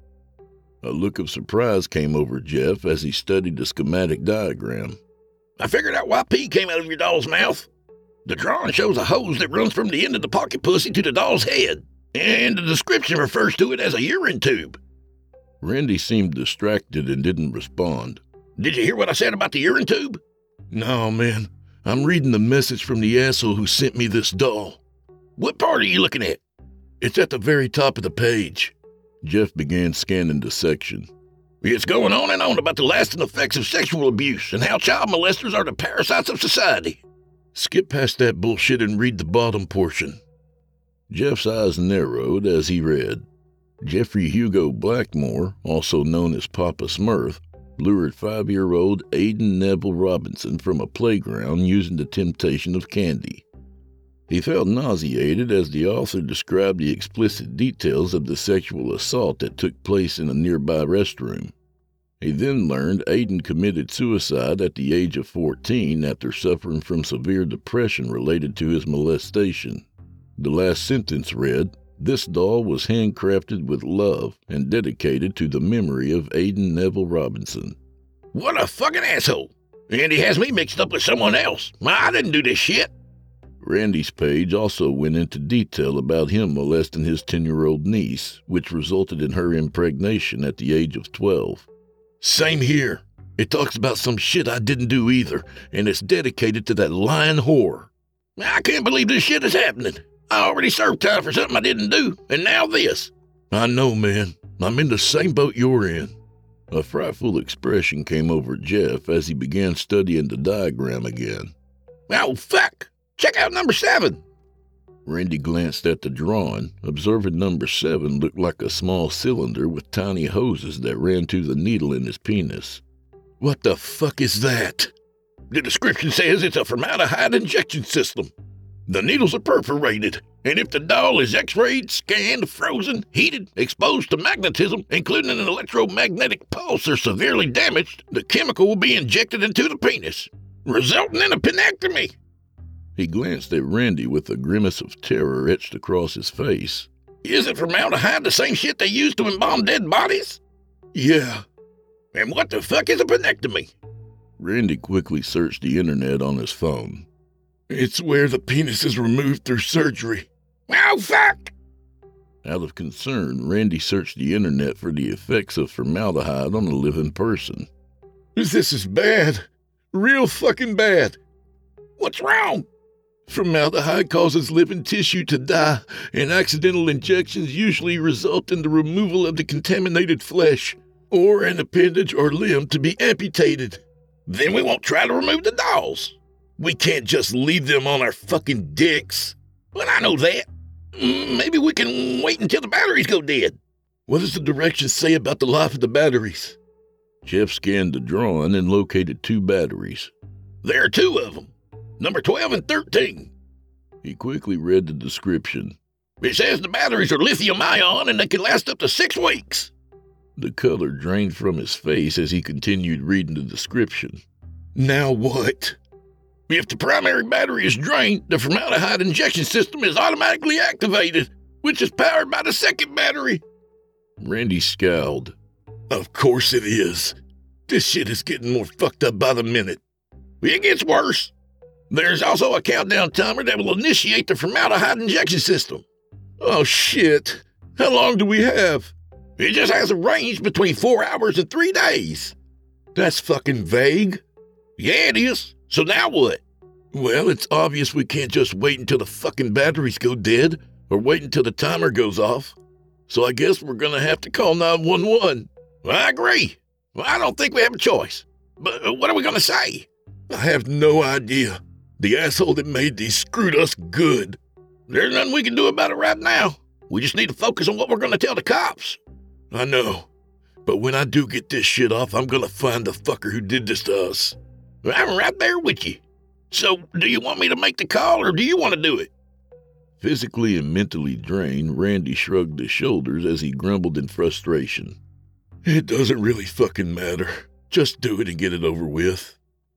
A look of surprise came over Jeff as he studied the schematic diagram. I figured out why pee came out of your doll's mouth. The drawing shows a hose that runs from the end of the pocket pussy to the doll's head, and the description refers to it as a urine tube. Randy seemed distracted and didn't respond. Did you hear what I said about the urine tube? No, man. I'm reading the message from the asshole who sent me this doll. What part are you looking at? It's at the very top of the page. Jeff began scanning the section. It's going on and on about the lasting effects of sexual abuse and how child molesters are the parasites of society. Skip past that bullshit and read the bottom portion. Jeff's eyes narrowed as he read. Jeffrey Hugo Blackmore, also known as Papa Smurf, lured five-year-old Aiden Neville Robinson from a playground using the temptation of candy. He felt nauseated as the author described the explicit details of the sexual assault that took place in a nearby restroom. He then learned Aiden committed suicide at the age of fourteen after suffering from severe depression related to his molestation. The last sentence read, "This doll was handcrafted with love and dedicated to the memory of Aiden Neville Robinson." What a fucking asshole! And he has me mixed up with someone else. I didn't do this shit. Randy's page also went into detail about him molesting his ten-year-old niece, which resulted in her impregnation at the age of twelve. Same here. It talks about some shit I didn't do either, and it's dedicated to that lying whore. I can't believe this shit is happening. I already served time for something I didn't do, and now this. I know, man. I'm in the same boat you're in. A frightful expression came over Jeff as he began studying the diagram again. Oh, fuck! Check out number seven! Randy glanced at the drawing, observing number seven looked like a small cylinder with tiny hoses that ran to the needle in his penis. What the fuck is that? The description says it's a formaldehyde injection system. The needles are perforated, and if the doll is x-rayed, scanned, frozen, heated, exposed to magnetism, including an electromagnetic pulse, or severely damaged, the chemical will be injected into the penis, resulting in a penectomy. He glanced at Randy with a grimace of terror etched across his face. Isn't formaldehyde the same shit they use to embalm dead bodies? Yeah. And what the fuck is a penectomy? Randy quickly searched the internet on his phone. It's where the penis is removed through surgery. Oh, fuck! Out of concern, Randy searched the internet for the effects of formaldehyde on a living person. This is bad. Real fucking bad. What's wrong? Formaldehyde causes living tissue to die, and accidental injections usually result in the removal of the contaminated flesh, or an appendage or limb to be amputated. Then we won't try to remove the dolls. We can't just leave them on our fucking dicks. Well, I know that. Maybe we can wait until the batteries go dead. What does the directions say about the life of the batteries? Jeff scanned the drawing and located two batteries. There are two of them. Number twelve and thirteen. He quickly read the description. It says the batteries are lithium-ion and they can last up to six weeks. The color drained from his face as he continued reading the description. Now what? If the primary battery is drained, the formaldehyde injection system is automatically activated, which is powered by the second battery. Randy scowled. Of course it is. This shit is getting more fucked up by the minute. It gets worse. There's also a countdown timer that will initiate the formaldehyde injection system. Oh shit. How long do we have? It just has a range between four hours and three days. That's fucking vague. Yeah, it is. So now what? Well, it's obvious we can't just wait until the fucking batteries go dead or wait until the timer goes off. So I guess we're gonna have to call nine one one. Well, I agree. Well, I don't think we have a choice. But what are we gonna say? I have no idea. The asshole that made these screwed us good. There's nothing we can do about it right now. We just need to focus on what we're gonna tell the cops. I know. But when I do get this shit off, I'm gonna find the fucker who did this to us. I'm right there with you. So, do you want me to make the call, or do you want to do it? Physically and mentally drained, Randy shrugged his shoulders as he grumbled in frustration. It doesn't really fucking matter. Just do it and get it over with.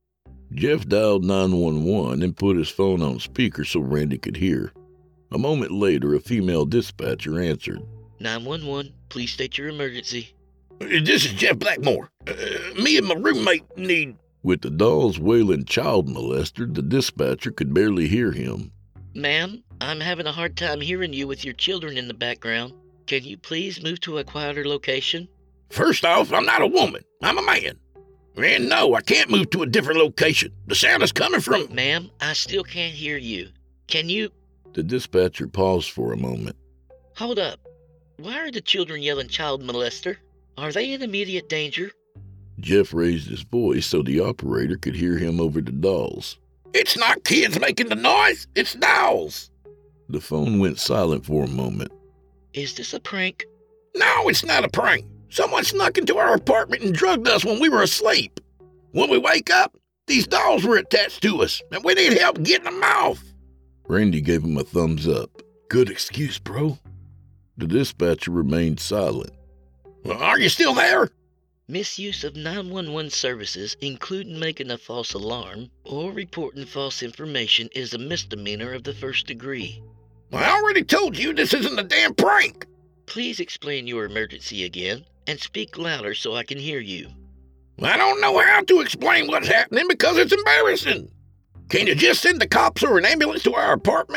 Jeff dialed nine one one and put his phone on speaker so Randy could hear. A moment later, a female dispatcher answered. nine one one, please state your emergency. This is Jeff Blackmore. Uh, me and my roommate need... With the doll's wailing child molester, the dispatcher could barely hear him. Ma'am, I'm having a hard time hearing you with your children in the background. Can you please move to a quieter location? First off, I'm not a woman. I'm a man. And no, I can't move to a different location. The sound is coming from... Ma'am, I still can't hear you. Can you... The dispatcher paused for a moment. Hold up. Why are the children yelling child molester? Are they in immediate danger? Jeff raised his voice so the operator could hear him over the dolls. It's not kids making the noise, it's dolls. The phone went silent for a moment. Is this a prank? No, it's not a prank. Someone snuck into our apartment and drugged us when we were asleep. When we wake up, these dolls were attached to us, and we need help getting them off. Randy gave him a thumbs up. Good excuse, bro. The dispatcher remained silent. Well, are you still there? Misuse of nine one one services, including making a false alarm or reporting false information, is a misdemeanor of the first degree. I already told you this isn't a damn prank. Please explain your emergency again and speak louder so I can hear you. I don't know how to explain what's happening because it's embarrassing. Can you just send the cops or an ambulance to our apartment?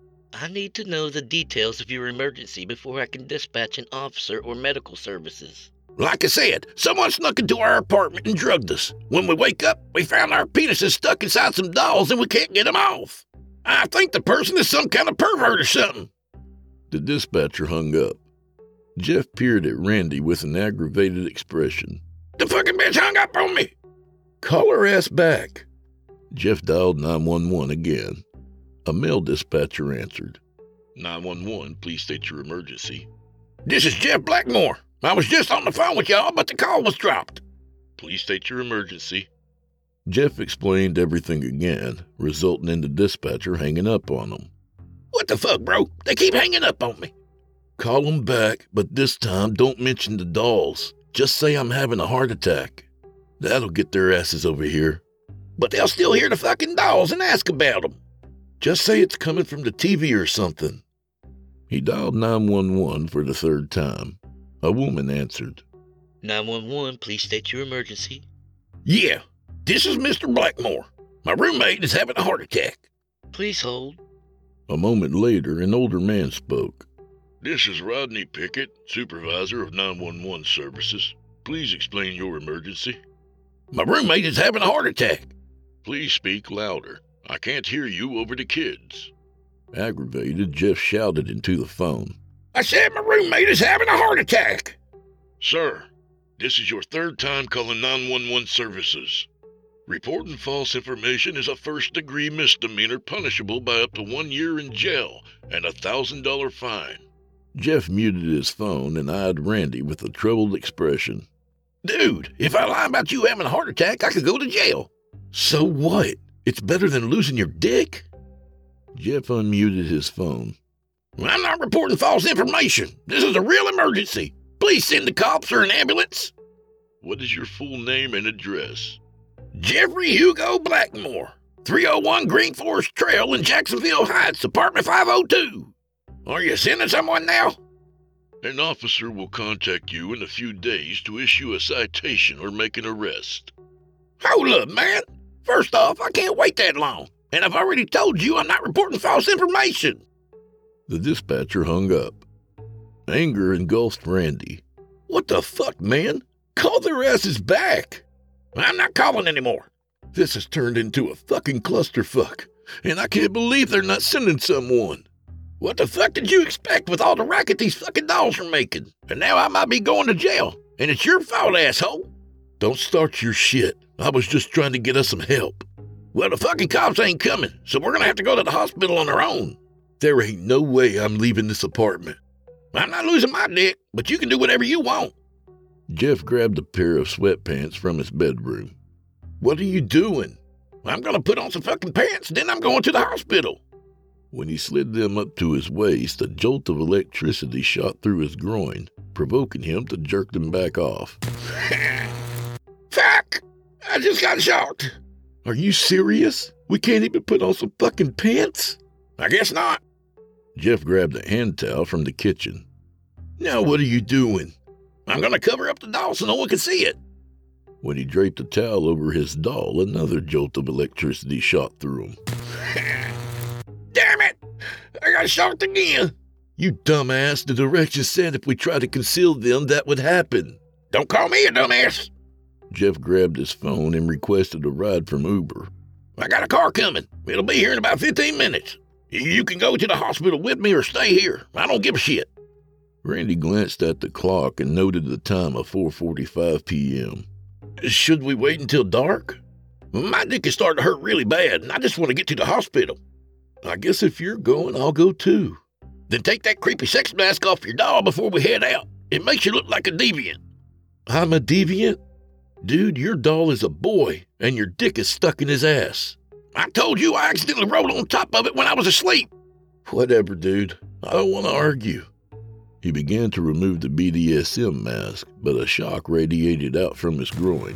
I need to know the details of your emergency before I can dispatch an officer or medical services. Like I said, someone snuck into our apartment and drugged us. When we wake up, we found our penises stuck inside some dolls and we can't get them off. I think the person is some kind of pervert or something. The dispatcher hung up. Jeff peered at Randy with an aggravated expression. The fucking bitch hung up on me. Call her ass back. Jeff dialed nine one one again. A male dispatcher answered. nine one one, please state your emergency. This is Jeff Blackmore. I was just on the phone with y'all, but the call was dropped. Please state your emergency. Jeff explained everything again, resulting in the dispatcher hanging up on him. What the fuck, bro? They keep hanging up on me. Call them back, but this time don't mention the dolls. Just say I'm having a heart attack. That'll get their asses over here. But they'll still hear the fucking dolls and ask about them. Just say it's coming from the T V or something. He dialed nine one one for the third time. A woman answered. nine one one, please state your emergency. Yeah, this is Mister Blackmore. My roommate is having a heart attack. Please hold. A moment later, an older man spoke. This is Rodney Pickett, supervisor of nine one one services. Please explain your emergency. My roommate is having a heart attack. Please speak louder. I can't hear you over the kids. Aggravated, Jeff shouted into the phone. I said my roommate is having a heart attack. Sir, this is your third time calling nine one one services. Reporting false information is a first-degree misdemeanor punishable by up to one year in jail and a one thousand dollars fine. Jeff muted his phone and eyed Randy with a troubled expression. Dude, if I lie about you having a heart attack, I could go to jail. So what? It's better than losing your dick? Jeff unmuted his phone. I'm not reporting false information. This is a real emergency. Please send the cops or an ambulance. What is your full name and address? Jeffrey Hugo Blackmore, three oh one Green Forest Trail in Jacksonville Heights, apartment five oh two. Are you sending someone now? An officer will contact you in a few days to issue a citation or make an arrest. Hold up, man. First off, I can't wait that long. And I've already told you I'm not reporting false information. The dispatcher hung up. Anger engulfed Randy. What the fuck, man? Call their asses back. I'm not calling anymore. This has turned into a fucking clusterfuck, and I can't believe they're not sending someone. What the fuck did you expect with all the racket these fucking dolls are making? And now I might be going to jail, and it's your fault, asshole. Don't start your shit. I was just trying to get us some help. Well, the fucking cops ain't coming, so we're gonna have to go to the hospital on our own. There ain't no way I'm leaving this apartment. I'm not losing my dick, but you can do whatever you want. Jeff grabbed a pair of sweatpants from his bedroom. What are you doing? I'm gonna put on some fucking pants, then I'm going to the hospital. When he slid them up to his waist, a jolt of electricity shot through his groin, provoking him to jerk them back off. Fuck! I just got shocked. Are you serious? We can't even put on some fucking pants? I guess not. Jeff grabbed a hand towel from the kitchen. Now what are you doing? I'm gonna cover up the doll so no one can see it. When he draped the towel over his doll, another jolt of electricity shot through him. Damn it! I got shocked again. You dumbass, the directions said if we tried to conceal them, that would happen. Don't call me a dumbass. Jeff grabbed his phone and requested a ride from Uber. I got a car coming. It'll be here in about fifteen minutes. You can go to the hospital with me or stay here. I don't give a shit. Randy glanced at the clock and noted the time of four forty-five p.m. Should we wait until dark? My dick is starting to hurt really bad, and I just want to get to the hospital. I guess if you're going, I'll go too. Then take that creepy sex mask off your doll before we head out. It makes you look like a deviant. I'm a deviant? Dude, your doll is a boy, and your dick is stuck in his ass. I told you I accidentally rolled on top of it when I was asleep. Whatever, dude. I don't want to argue. He began to remove the B D S M mask, but a shock radiated out from his groin.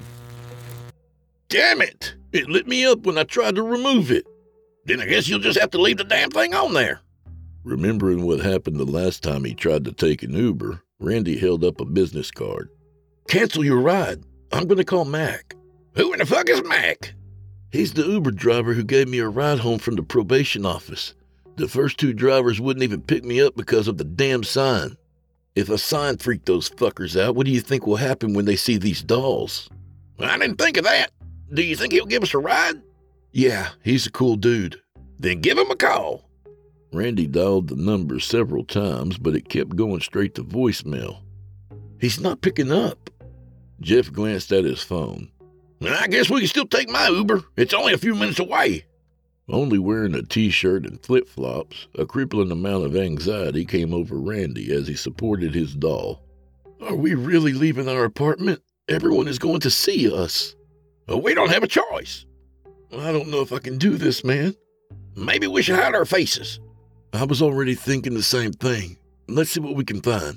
Damn it! It lit me up when I tried to remove it. Then I guess you'll just have to leave the damn thing on there. Remembering what happened the last time he tried to take an Uber, Randy held up a business card. Cancel your ride. I'm going to call Mac. Who in the fuck is Mac? He's the Uber driver who gave me a ride home from the probation office. The first two drivers wouldn't even pick me up because of the damn sign. If a sign freaked those fuckers out, what do you think will happen when they see these dolls? I didn't think of that. Do you think he'll give us a ride? Yeah, he's a cool dude. Then give him a call. Randy dialed the number several times, but it kept going straight to voicemail. He's not picking up. Jeff glanced at his phone. I guess we can still take my Uber. It's only a few minutes away. Only wearing a t-shirt and flip-flops, a crippling amount of anxiety came over Randy as he supported his doll. Are we really leaving our apartment? Everyone is going to see us. Well, we don't have a choice. I don't know if I can do this, man. Maybe we should hide our faces. I was already thinking the same thing. Let's see what we can find.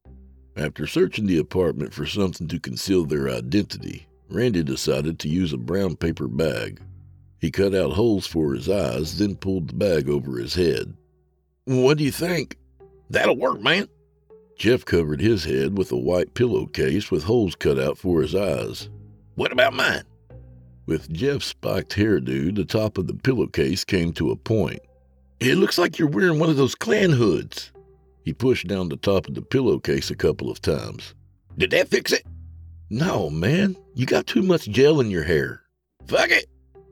After searching the apartment for something to conceal their identity, Randy decided to use a brown paper bag. He cut out holes for his eyes, then pulled the bag over his head. What do you think? That'll work, man. Jeff covered his head with a white pillowcase with holes cut out for his eyes. What about mine? With Jeff's spiked hairdo, the top of the pillowcase came to a point. It looks like you're wearing one of those Klan hoods. He pushed down the top of the pillowcase a couple of times. Did that fix it? No, man. You got too much gel in your hair. Fuck it.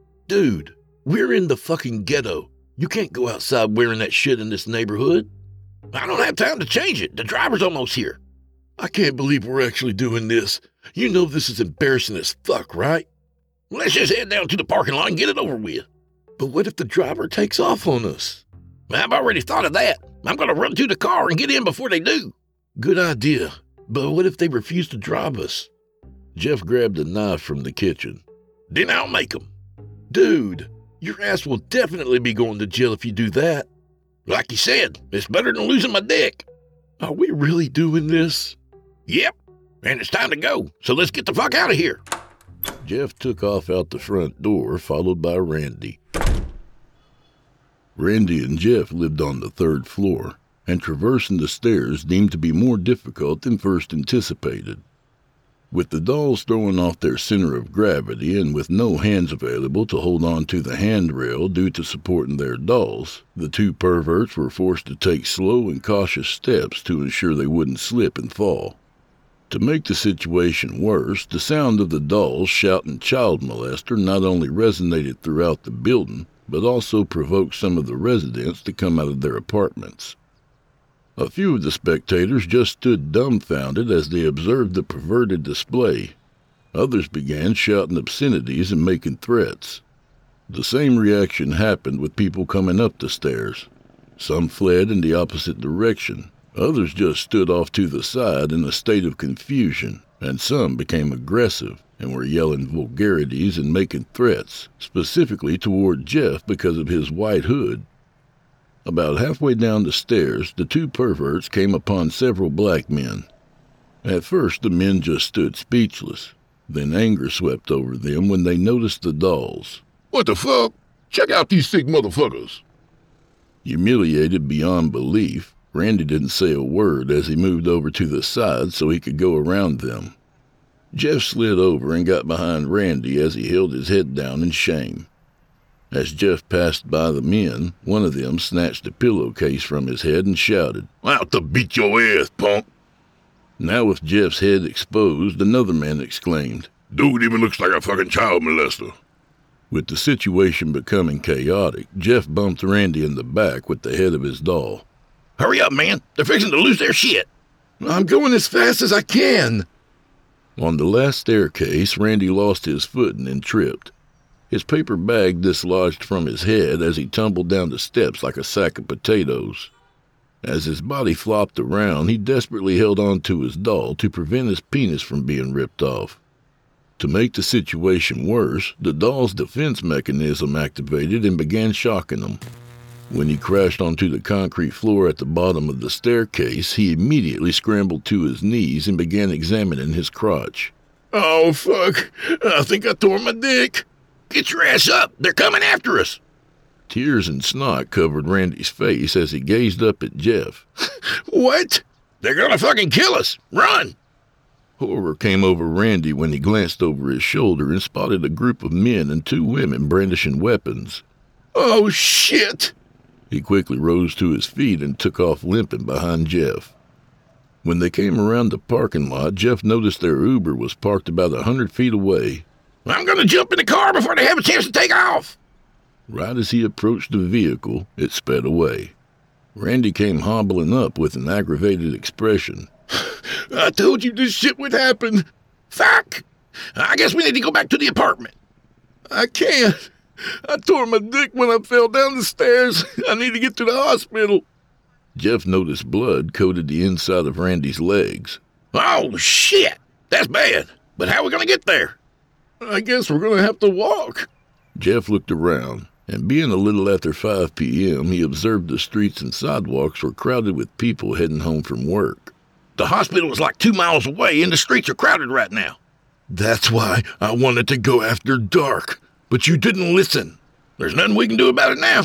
Dude, we're in the fucking ghetto. You can't go outside wearing that shit in this neighborhood. I don't have time to change it. The driver's almost here. I can't believe we're actually doing this. You know this is embarrassing as fuck, right? Let's just head down to the parking lot and get it over with. But what if the driver takes off on us? I've already thought of that. I'm going to run to the car and get in before they do. Good idea. But what if they refuse to drive us? Jeff grabbed a knife from the kitchen. Then I'll make them. Dude, your ass will definitely be going to jail if you do that. Like you said, it's better than losing my dick. Are we really doing this? Yep. And it's time to go, so let's get the fuck out of here. Jeff took off out the front door, followed by Randy. Randy and Jeff lived on the third floor, and traversing the stairs deemed to be more difficult than first anticipated. With the dolls throwing off their center of gravity and with no hands available to hold on to the handrail due to supporting their dolls, the two perverts were forced to take slow and cautious steps to ensure they wouldn't slip and fall. To make the situation worse, the sound of the dolls shouting child molester not only resonated throughout the building, but also provoked some of the residents to come out of their apartments. A few of the spectators just stood dumbfounded as they observed the perverted display. Others began shouting obscenities and making threats. The same reaction happened with people coming up the stairs. Some fled in the opposite direction. Others just stood off to the side in a state of confusion, and some became aggressive and were yelling vulgarities and making threats, specifically toward Jeff because of his white hood. About halfway down the stairs, the two perverts came upon several black men. At first, the men just stood speechless. Then anger swept over them when they noticed the dolls. What the fuck? Check out these sick motherfuckers. Humiliated beyond belief, Randy didn't say a word as he moved over to the side so he could go around them. Jeff slid over and got behind Randy as he held his head down in shame. As Jeff passed by the men, one of them snatched a pillowcase from his head and shouted, "Out to beat your ass, punk!" Now with Jeff's head exposed, another man exclaimed, "Dude even looks like a fucking child molester." With the situation becoming chaotic, Jeff bumped Randy in the back with the head of his doll. Hurry up, man. They're fixing to lose their shit. I'm going as fast as I can. On the last staircase, Randy lost his footing and tripped. His paper bag dislodged from his head as he tumbled down the steps like a sack of potatoes. As his body flopped around, he desperately held on to his doll to prevent his penis from being ripped off. To make the situation worse, the doll's defense mechanism activated and began shocking him. When he crashed onto the concrete floor at the bottom of the staircase, he immediately scrambled to his knees and began examining his crotch. Oh, fuck. I think I tore my dick. Get your ass up. They're coming after us. Tears and snot covered Randy's face as he gazed up at Jeff. What? They're gonna fucking kill us. Run! Horror came over Randy when he glanced over his shoulder and spotted a group of men and two women brandishing weapons. Oh, shit! He quickly rose to his feet and took off limping behind Jeff. When they came around the parking lot, Jeff noticed their Uber was parked about a hundred feet away. I'm gonna jump in the car before they have a chance to take off. Right as he approached the vehicle, it sped away. Randy came hobbling up with an aggravated expression. I told you this shit would happen. Fuck! I guess we need to go back to the apartment. I can't. I tore my dick when I fell down the stairs. I need to get to the hospital. Jeff noticed blood coated the inside of Randy's legs. Oh, shit! That's bad. But how are we gonna get there? I guess we're gonna have to walk. Jeff looked around, and being a little after five p.m., he observed the streets and sidewalks were crowded with people heading home from work. The hospital is like two miles away, and the streets are crowded right now. That's why I wanted to go after dark, but you didn't listen. There's nothing we can do about it now.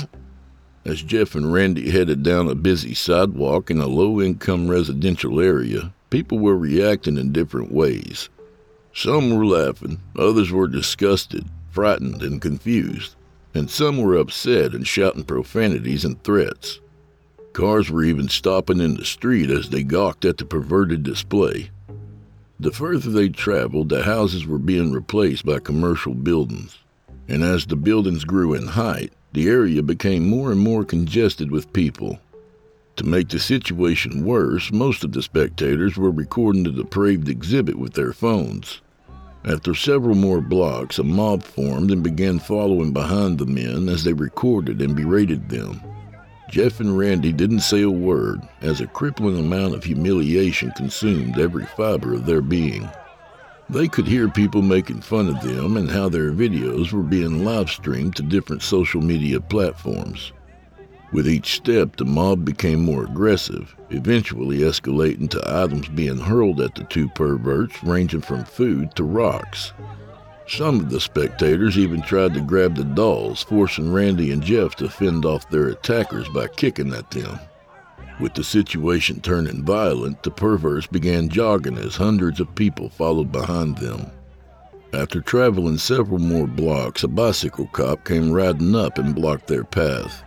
As Jeff and Randy headed down a busy sidewalk in a low-income residential area, people were reacting in different ways. Some were laughing, others were disgusted, frightened, and confused, and some were upset and shouting profanities and threats. Cars were even stopping in the street as they gawked at the perverted display. The further they traveled, the houses were being replaced by commercial buildings, and as the buildings grew in height, the area became more and more congested with people. To make the situation worse, most of the spectators were recording the depraved exhibit with their phones. After several more blocks, a mob formed and began following behind the men as they recorded and berated them. Jeff and Randy didn't say a word, as a crippling amount of humiliation consumed every fiber of their being. They could hear people making fun of them and how their videos were being live-streamed to different social media platforms. With each step, the mob became more aggressive, eventually escalating to items being hurled at the two perverts, ranging from food to rocks. Some of the spectators even tried to grab the dolls, forcing Randy and Jeff to fend off their attackers by kicking at them. With the situation turning violent, the perverts began jogging as hundreds of people followed behind them. After traveling several more blocks, a bicycle cop came riding up and blocked their path.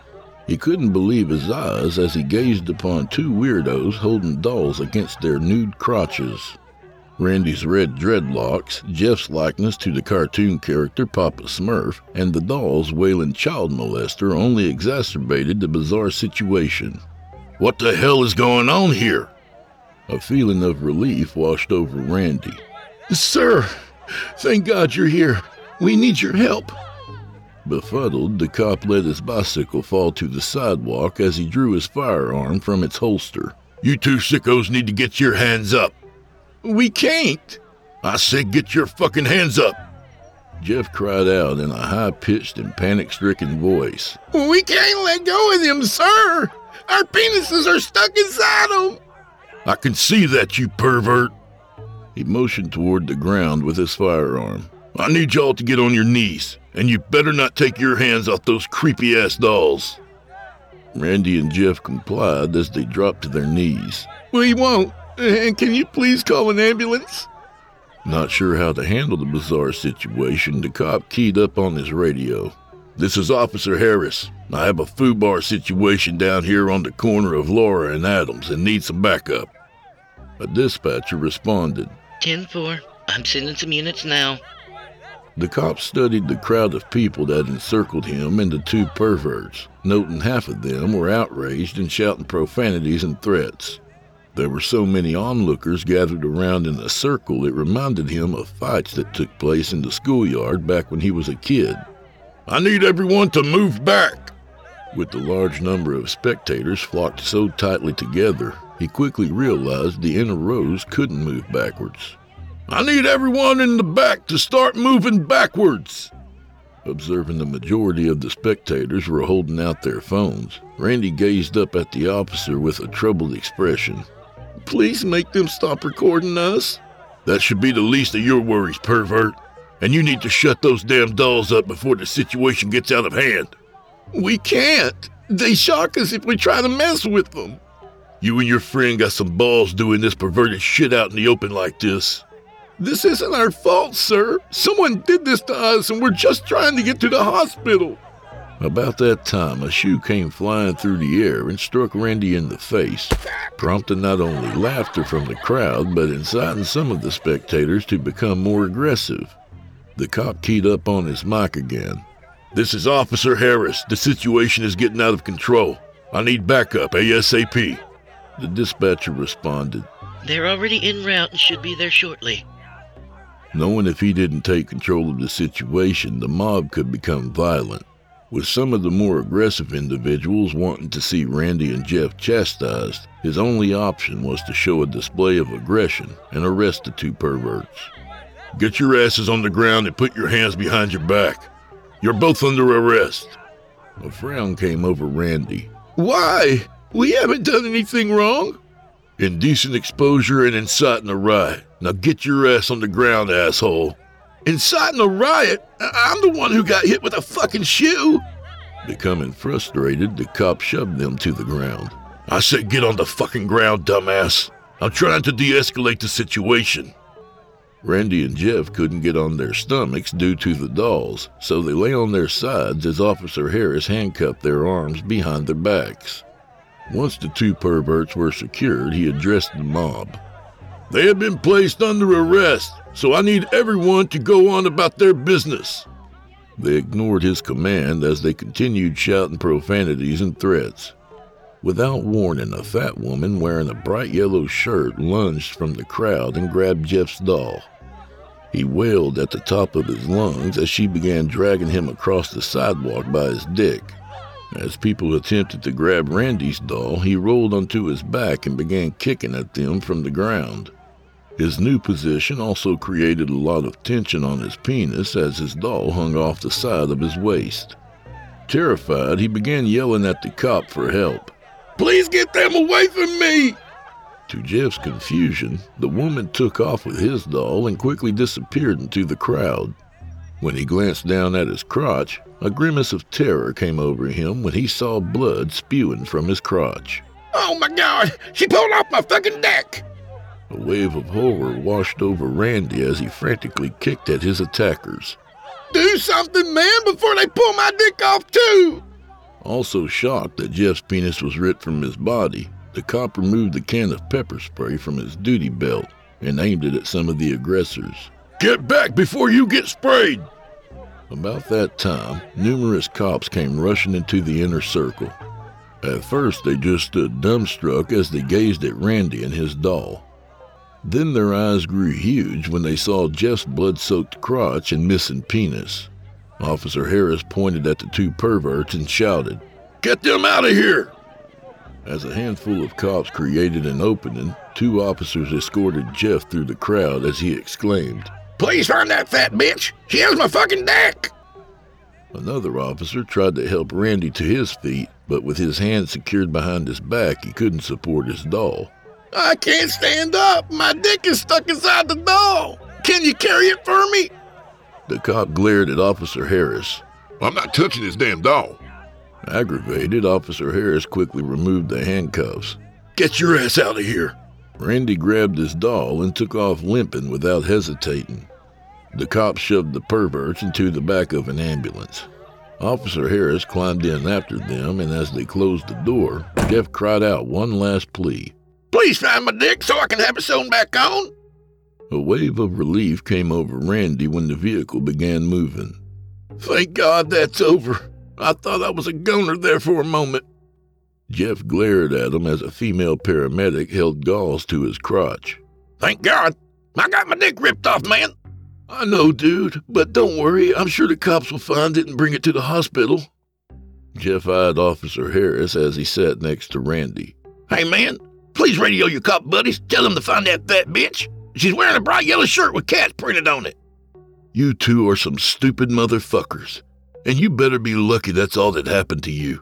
He couldn't believe his eyes as he gazed upon two weirdos holding dolls against their nude crotches. Randy's red dreadlocks, Jeff's likeness to the cartoon character Papa Smurf, and the dolls wailing child molester only exacerbated the bizarre situation. What the hell is going on here? A feeling of relief washed over Randy. Sir, thank God you're here. We need your help. Befuddled, the cop let his bicycle fall to the sidewalk as he drew his firearm from its holster. You two sickos need to get your hands up. We can't. I said get your fucking hands up. Jeff cried out in a high-pitched and panic-stricken voice. We can't let go of them, sir. Our penises are stuck inside them. I can see that, you pervert. He motioned toward the ground with his firearm. I need y'all to get on your knees, and you better not take your hands off those creepy-ass dolls. Randy and Jeff complied as they dropped to their knees. We won't. And can you please call an ambulance? Not sure how to handle the bizarre situation, the cop keyed up on his radio. This is Officer Harris. I have a foobar situation down here on the corner of Laura and Adams and need some backup. A dispatcher responded. ten four. I'm sending some units now. The cop studied the crowd of people that encircled him and the two perverts, noting half of them were outraged and shouting profanities and threats. There were so many onlookers gathered around in a circle it reminded him of fights that took place in the schoolyard back when he was a kid. I need everyone to move back. With the large number of spectators flocked so tightly together, he quickly realized the inner rows couldn't move backwards. I need everyone in the back to start moving backwards. Observing the majority of the spectators were holding out their phones, Randy gazed up at the officer with a troubled expression. Please make them stop recording us. That should be the least of your worries, pervert. And you need to shut those damn dolls up before the situation gets out of hand. We can't. They shock us if we try to mess with them. You and your friend got some balls doing this perverted shit out in the open like this. This isn't our fault, sir. Someone did this to us and we're just trying to get to the hospital. About that time, a shoe came flying through the air and struck Randy in the face, prompting not only laughter from the crowd, but inciting some of the spectators to become more aggressive. The cop keyed up on his mic again. "This is Officer Harris. The situation is getting out of control. I need backup ASAP." The dispatcher responded. "They're already en route and should be there shortly." Knowing if he didn't take control of the situation, the mob could become violent, with some of the more aggressive individuals wanting to see Randy and Jeff chastised. His only option was to show a display of aggression and arrest the two perverts. "Get your asses on the ground and put your hands behind your back. You're both under arrest." A frown came over Randy. "Why? We haven't done anything wrong." "Indecent exposure and inciting a riot. Now get your ass on the ground, asshole." "Inciting a riot? I'm the one who got hit with a fucking shoe." Becoming frustrated, the cop shoved them to the ground. "I said get on the fucking ground, dumbass. I'm trying to de-escalate the situation." Randy and Jeff couldn't get on their stomachs due to the dolls, so they lay on their sides as Officer Harris handcuffed their arms behind their backs. Once the two perverts were secured, he addressed the mob. "They have been placed under arrest, so I need everyone to go on about their business." They ignored his command as they continued shouting profanities and threats. Without warning, a fat woman wearing a bright yellow shirt lunged from the crowd and grabbed Jeff's doll. He wailed at the top of his lungs as she began dragging him across the sidewalk by his dick. As people attempted to grab Randy's doll, he rolled onto his back and began kicking at them from the ground. His new position also created a lot of tension on his penis as his doll hung off the side of his waist. Terrified, he began yelling at the cop for help. "Please get them away from me!" To Jeff's confusion, the woman took off with his doll and quickly disappeared into the crowd. When he glanced down at his crotch, a grimace of terror came over him when he saw blood spewing from his crotch. "Oh my God! She pulled off my fucking dick!" A wave of horror washed over Randy as he frantically kicked at his attackers. "Do something, man, before they pull my dick off too!" Also shocked that Jeff's penis was ripped from his body, the cop removed the can of pepper spray from his duty belt and aimed it at some of the aggressors. "Get back before you get sprayed!" About that time, numerous cops came rushing into the inner circle. At first, they just stood dumbstruck as they gazed at Randy and his doll. Then their eyes grew huge when they saw Jeff's blood-soaked crotch and missing penis. Officer Harris pointed at the two perverts and shouted, "Get them out of here!" As a handful of cops created an opening, two officers escorted Jeff through the crowd as he exclaimed, "Please find that fat bitch! She has my fucking dick!" Another officer tried to help Randy to his feet, but with his hands secured behind his back, he couldn't support his doll. "I can't stand up! My dick is stuck inside the doll! Can you carry it for me?" The cop glared at Officer Harris. "I'm not touching this damn doll." Aggravated, Officer Harris quickly removed the handcuffs. "Get your ass out of here!" Randy grabbed his doll and took off limping without hesitating. The cop shoved the perverts into the back of an ambulance. Officer Harris climbed in after them, and as they closed the door, Jeff cried out one last plea. "Please find my dick so I can have it sewn back on." A wave of relief came over Randy when the vehicle began moving. "Thank God that's over. I thought I was a goner there for a moment." Jeff glared at him as a female paramedic held gauze to his crotch. "Thank God. I got my dick ripped off, man." "I know, dude, but don't worry. I'm sure the cops will find it and bring it to the hospital." Jeff eyed Officer Harris as he sat next to Randy. "Hey, man, please radio your cop buddies. Tell them to find that fat bitch. She's wearing a bright yellow shirt with cats printed on it." "You two are some stupid motherfuckers, and you better be lucky that's all that happened to you."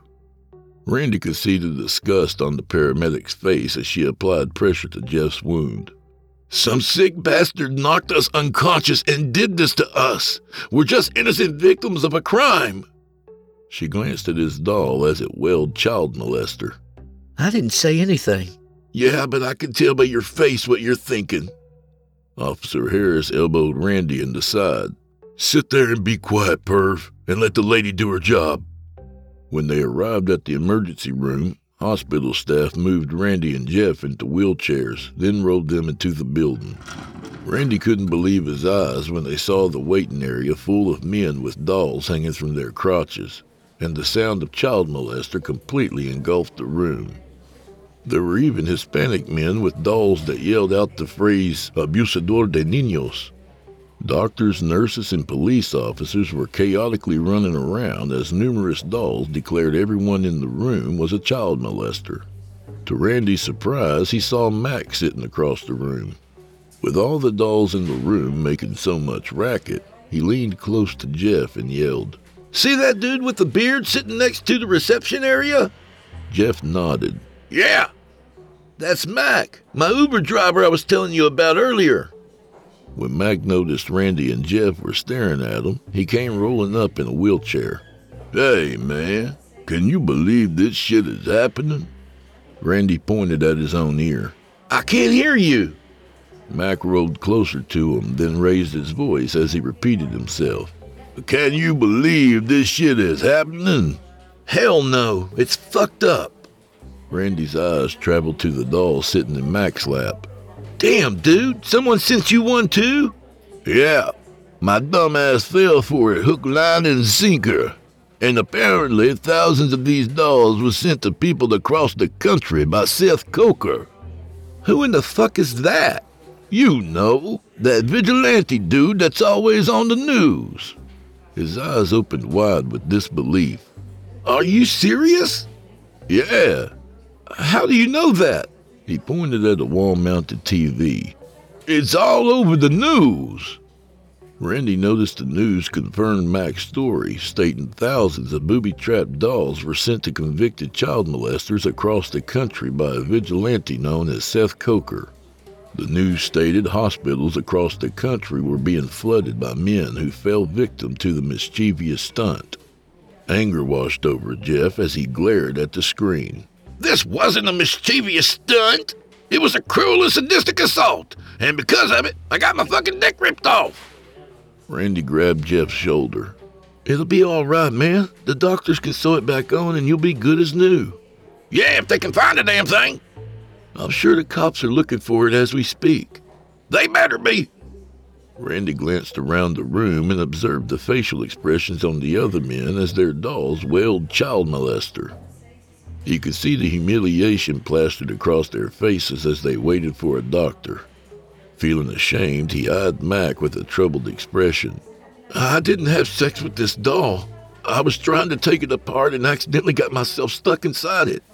Randy could see the disgust on the paramedic's face as she applied pressure to Jeff's wound. "Some sick bastard knocked us unconscious and did this to us. We're just innocent victims of a crime." She glanced at his doll as it wailed child molester. "I didn't say anything." "Yeah, but I can tell by your face what you're thinking." Officer Harris elbowed Randy in the side. "Sit there and be quiet, perv, and let the lady do her job." When they arrived at the emergency room, hospital staff moved Randy and Jeff into wheelchairs, then rolled them into the building. Randy couldn't believe his eyes when they saw the waiting area full of men with dolls hanging from their crotches, and the sound of child molester completely engulfed the room. There were even Hispanic men with dolls that yelled out the phrase, "Abusador de niños." Doctors, nurses, and police officers were chaotically running around as numerous dolls declared everyone in the room was a child molester. To Randy's surprise, he saw Mac sitting across the room. With all the dolls in the room making so much racket, he leaned close to Jeff and yelled, "See that dude with the beard sitting next to the reception area?" Jeff nodded. "Yeah, that's Mac, my Uber driver I was telling you about earlier." When Mac noticed Randy and Jeff were staring at him, he came rolling up in a wheelchair. "Hey, man, can you believe this shit is happening?" Randy pointed at his own ear. "I can't hear you." Mac rolled closer to him, then raised his voice as he repeated himself. "Can you believe this shit is happening?" "Hell no, it's fucked up." Randy's eyes traveled to the doll sitting in Mac's lap. "Damn, dude, someone sent you one too?" "Yeah, my dumbass fell for it hook, line, and sinker. And apparently thousands of these dolls were sent to people across the country by Seth Coker." "Who in the fuck is that?" "You know, that vigilante dude that's always on the news." His eyes opened wide with disbelief. "Are you serious?" "Yeah." "How do you know that?" He pointed at a wall-mounted T V. "It's all over the news." Randy noticed the news confirmed Mac's story, stating thousands of booby-trapped dolls were sent to convicted child molesters across the country by a vigilante known as Seth Coker. The news stated hospitals across the country were being flooded by men who fell victim to the mischievous stunt. Anger washed over Jeff as he glared at the screen. "This wasn't a mischievous stunt. It was a cruel and sadistic assault, and because of it, I got my fucking dick ripped off." Randy grabbed Jeff's shoulder. "It'll be all right, man. The doctors can sew it back on and you'll be good as new." "Yeah, if they can find the damn thing." "I'm sure the cops are looking for it as we speak." "They better be." Randy glanced around the room and observed the facial expressions on the other men as their dolls wailed child molester. He could see the humiliation plastered across their faces as they waited for a doctor. Feeling ashamed, he eyed Mac with a troubled expression. "I didn't have sex with this doll. I was trying to take it apart and accidentally got myself stuck inside it."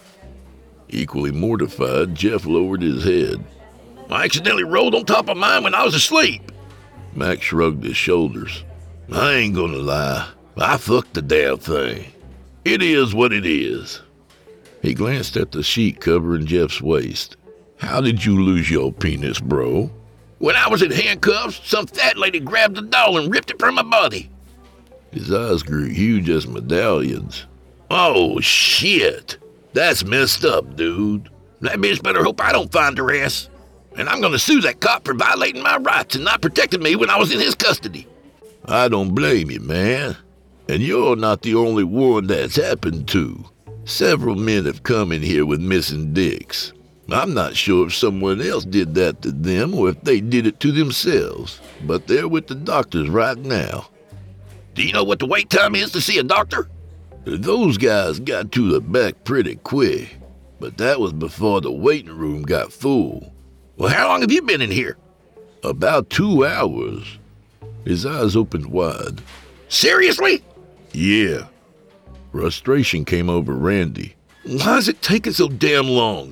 Equally mortified, Jeff lowered his head. "I accidentally rolled on top of mine when I was asleep." Mac shrugged his shoulders. "I ain't gonna lie. I fucked the damn thing. It is what it is." He glanced at the sheet covering Jeff's waist. "How did you lose your penis, bro?" "When I was in handcuffs, some fat lady grabbed the doll and ripped it from my body." His eyes grew huge as medallions. "Oh, shit. That's messed up, dude." "That bitch better hope I don't find her ass. And I'm gonna sue that cop for violating my rights and not protecting me when I was in his custody." "I don't blame you, man. And you're not the only one that's happened to. Several men have come in here with missing dicks. I'm not sure if someone else did that to them or if they did it to themselves, but they're with the doctors right now." "Do you know what the wait time is to see a doctor?" "Those guys got to the back pretty quick, but that was before the waiting room got full." "Well, how long have you been in here?" "About two hours." His eyes opened wide. "Seriously?" "Yeah." Frustration came over Randy. "Why is it taking so damn long?"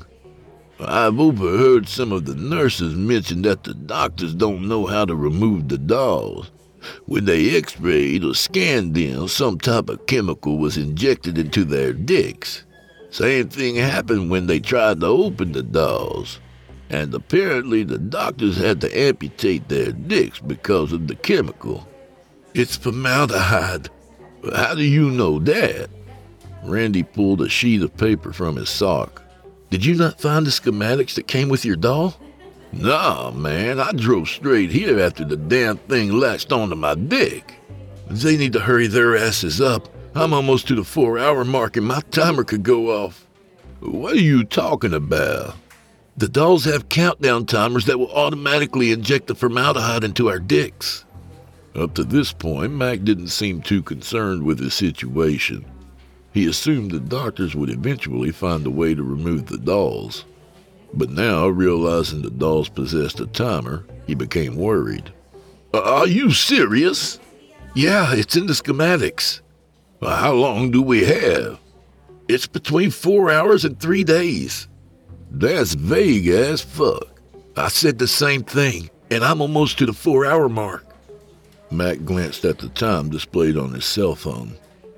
"I've overheard some of the nurses mention that the doctors don't know how to remove the dolls. When they x-rayed or scanned them, some type of chemical was injected into their dicks. Same thing happened when they tried to open the dolls. And apparently the doctors had to amputate their dicks because of the chemical." "It's formaldehyde." "How do you know that?" Randy pulled a sheet of paper from his sock. "Did you not find the schematics that came with your doll?" "Nah, man, I drove straight here after the damn thing latched onto my dick." "They need to hurry their asses up. I'm almost to the four-hour mark and my timer could go off. What are you talking about? The dolls have countdown timers that will automatically inject the formaldehyde into our dicks. Up to this point, Mac didn't seem too concerned with his situation. He assumed the doctors would eventually find a way to remove the dolls. But now, realizing the dolls possessed a timer, he became worried. Are you serious? Yeah, it's in the schematics. How long do we have? It's between four hours and three days. That's vague as fuck. I said the same thing, and I'm almost to the four-hour mark. Mac glanced at the time displayed on his cell phone.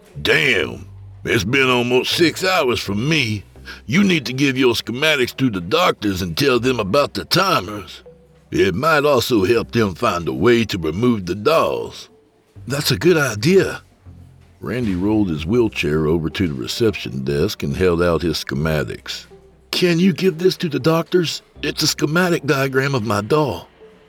Damn, it's been almost six hours from me. You need to give your schematics to the doctors and tell them about the timers. It might also help them find a way to remove the dolls. That's a good idea. Randy rolled his wheelchair over to the reception desk and held out his schematics. Can you give this to the doctors? It's a schematic diagram of my doll.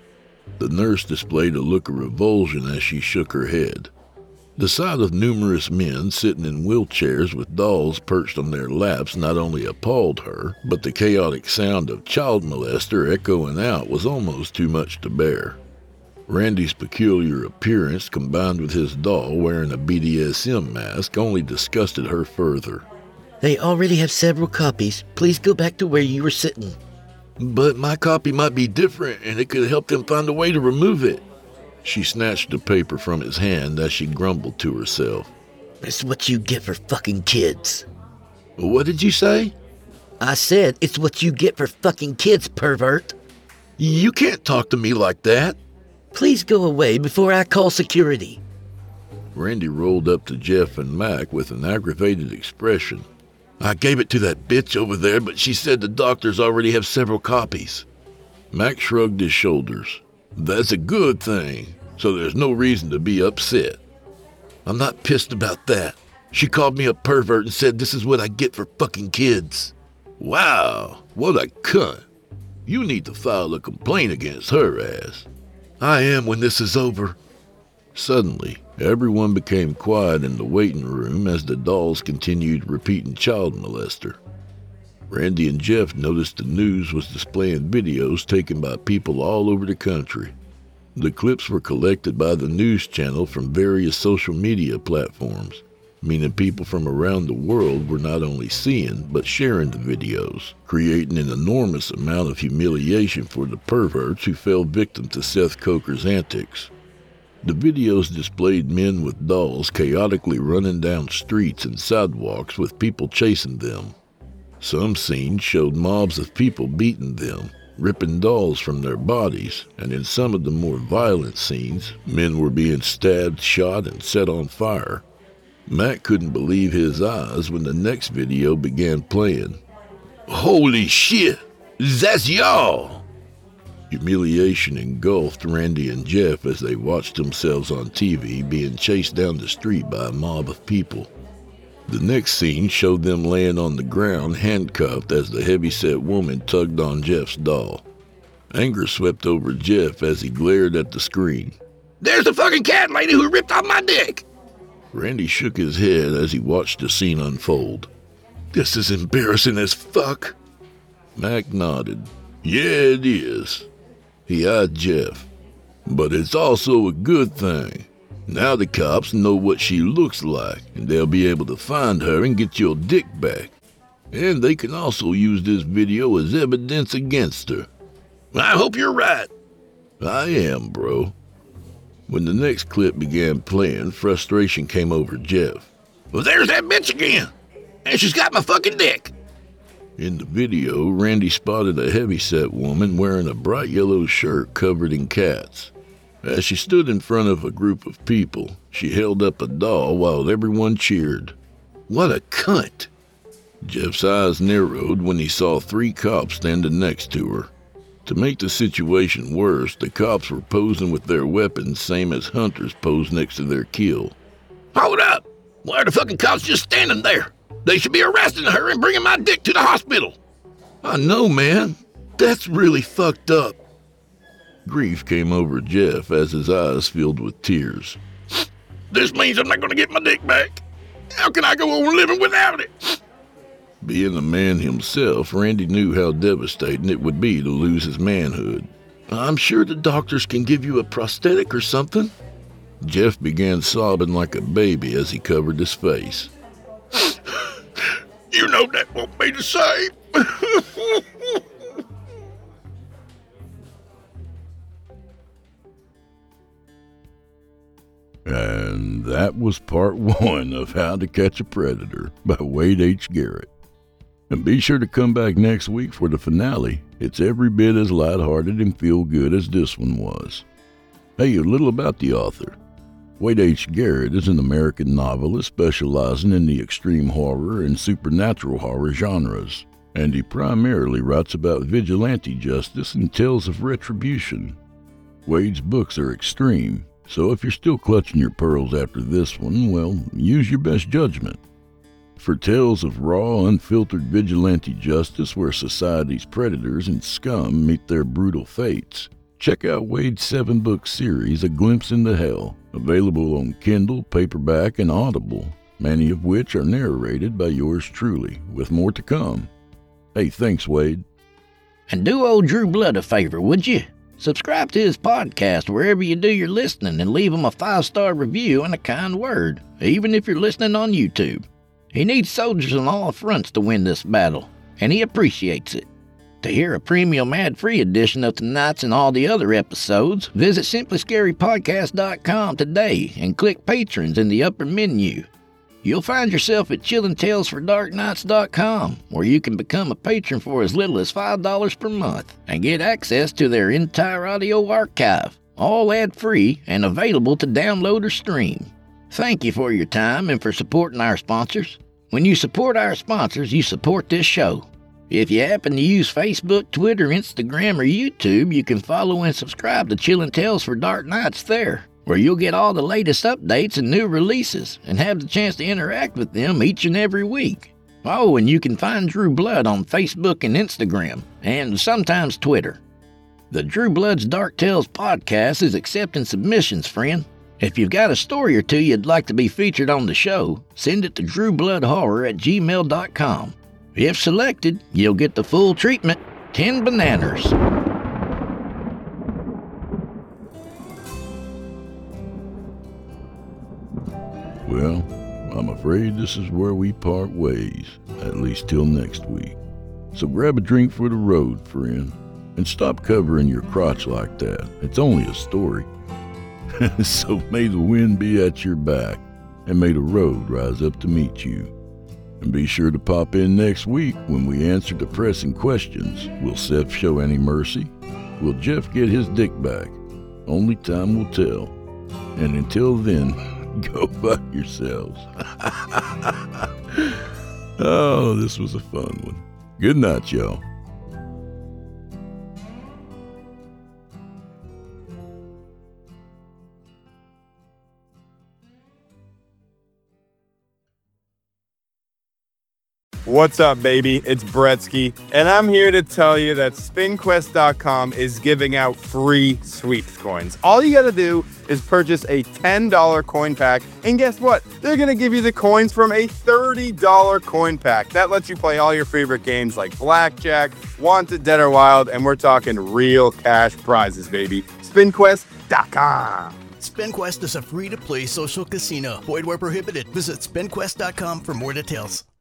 The nurse displayed a look of revulsion as she shook her head. The sight of numerous men sitting in wheelchairs with dolls perched on their laps not only appalled her, but the chaotic sound of child molester echoing out was almost too much to bear. Randy's peculiar appearance combined with his doll wearing a B D S M mask only disgusted her further. They already have several copies. Please go back to where you were sitting. But my copy might be different and it could help them find a way to remove it. She snatched the paper from his hand as she grumbled to herself. It's what you get for fucking kids. What did you say? I said it's what you get for fucking kids, pervert. You can't talk to me like that. Please go away before I call security. Randy rolled up to Jeff and Mac with an aggravated expression. I gave it to that bitch over there, but she said the doctors already have several copies. Mac shrugged his shoulders. That's a good thing, so there's no reason to be upset. I'm not pissed about that. She called me a pervert and said this is what I get for fucking kids. Wow, what a cunt. You need to file a complaint against her ass. I am when this is over. Suddenly, everyone became quiet in the waiting room as the dolls continued repeating child molester. Randy and Jeff noticed the news was displaying videos taken by people all over the country. The clips were collected by the news channel from various social media platforms, meaning people from around the world were not only seeing but sharing the videos, creating an enormous amount of humiliation for the perverts who fell victim to Seth Coker's antics. The videos displayed men with dolls chaotically running down streets and sidewalks with people chasing them. Some scenes showed mobs of people beating them, ripping dolls from their bodies, and in some of the more violent scenes, men were being stabbed, shot, and set on fire. Mac couldn't believe his eyes when the next video began playing. Holy shit! That's y'all! Humiliation engulfed Randy and Jeff as they watched themselves on T V being chased down the street by a mob of people. The next scene showed them laying on the ground handcuffed as the heavy-set woman tugged on Jeff's doll. Anger swept over Jeff as he glared at the screen. There's the fucking cat lady who ripped off my dick! Randy shook his head as he watched the scene unfold. This is embarrassing as fuck. Mac nodded. Yeah, it is. He eyed Jeff. But it's also a good thing. Now the cops know what she looks like, and they'll be able to find her and get your dick back. And they can also use this video as evidence against her. I hope you're right. I am, bro. When the next clip began playing, frustration came over Jeff. Well, there's that bitch again. And she's got my fucking dick. In the video, Randy spotted a heavy-set woman wearing a bright yellow shirt covered in cats. As she stood in front of a group of people, she held up a doll while everyone cheered. What a cunt! Jeff's eyes narrowed when he saw three cops standing next to her. To make the situation worse, the cops were posing with their weapons same as hunters pose next to their kill. Hold up! Why are the fucking cops just standing there? They should be arresting her and bringing my dick to the hospital. I know, man. That's really fucked up. Grief came over Jeff as his eyes filled with tears. This means I'm not going to get my dick back. How can I go on living without it? Being a man himself, Randy knew how devastating it would be to lose his manhood. I'm sure the doctors can give you a prosthetic or something. Jeff began sobbing like a baby as he covered his face. You know that won't be the same. And that was part one of How to Catch a Predator by Wade H. Garrett. And be sure to come back next week for the finale. It's every bit as lighthearted and feel-good as this one was. Hey, a little about the author. Wade H. Garrett is an American novelist specializing in the extreme horror and supernatural horror genres, and he primarily writes about vigilante justice and tales of retribution. Wade's books are extreme, so if you're still clutching your pearls after this one, well, use your best judgment. For tales of raw, unfiltered vigilante justice where society's predators and scum meet their brutal fates, check out Wade's seven-book series, A Glimpse into Hell, available on Kindle, paperback, and Audible, many of which are narrated by yours truly, with more to come. Hey, thanks, Wade. And do old Drew Blood a favor, would you? Subscribe to his podcast wherever you do your listening and leave him a five-star review and a kind word, even if you're listening on YouTube. He needs soldiers on all fronts to win this battle, and he appreciates it. To hear a premium ad-free edition of tonight's and all the other episodes, visit simply scary podcast dot com today and click Patrons in the upper menu. You'll find yourself at chillin tales for dark nights dot com, where you can become a patron for as little as five dollars per month and get access to their entire audio archive, all ad-free and available to download or stream. Thank you for your time and for supporting our sponsors. When you support our sponsors, you support this show. If you happen to use Facebook, Twitter, Instagram, or YouTube, you can follow and subscribe to Chillin' Tales for Dark Nights there, where you'll get all the latest updates and new releases and have the chance to interact with them each and every week. Oh, and you can find Drew Blood on Facebook and Instagram, and sometimes Twitter. The Drew Blood's Dark Tales podcast is accepting submissions, friend. If you've got a story or two you'd like to be featured on the show, send it to drew blood horror at gmail dot com. If selected, you'll get the full treatment, ten bananas. Well, I'm afraid this is where we part ways, at least till next week. So grab a drink for the road, friend, and stop covering your crotch like that. It's only a story. So may the wind be at your back, and may the road rise up to meet you. And be sure to pop in next week when we answer the pressing questions. Will Seth show any mercy? Will Jeff get his dick back? Only time will tell. And until then, go fuck yourselves. Oh, this was a fun one. Good night, y'all. What's up, baby? It's Bretsky, and I'm here to tell you that spin quest dot com is giving out free sweeps coins. All you gotta do is purchase a ten dollar coin pack, and guess what? They're gonna give you the coins from a thirty dollar coin pack. That lets you play all your favorite games like Blackjack, Wanted, Dead or Wild, and we're talking real cash prizes, baby. spin quest dot com. SpinQuest is a free-to-play social casino. Void where prohibited. Visit spin quest dot com for more details.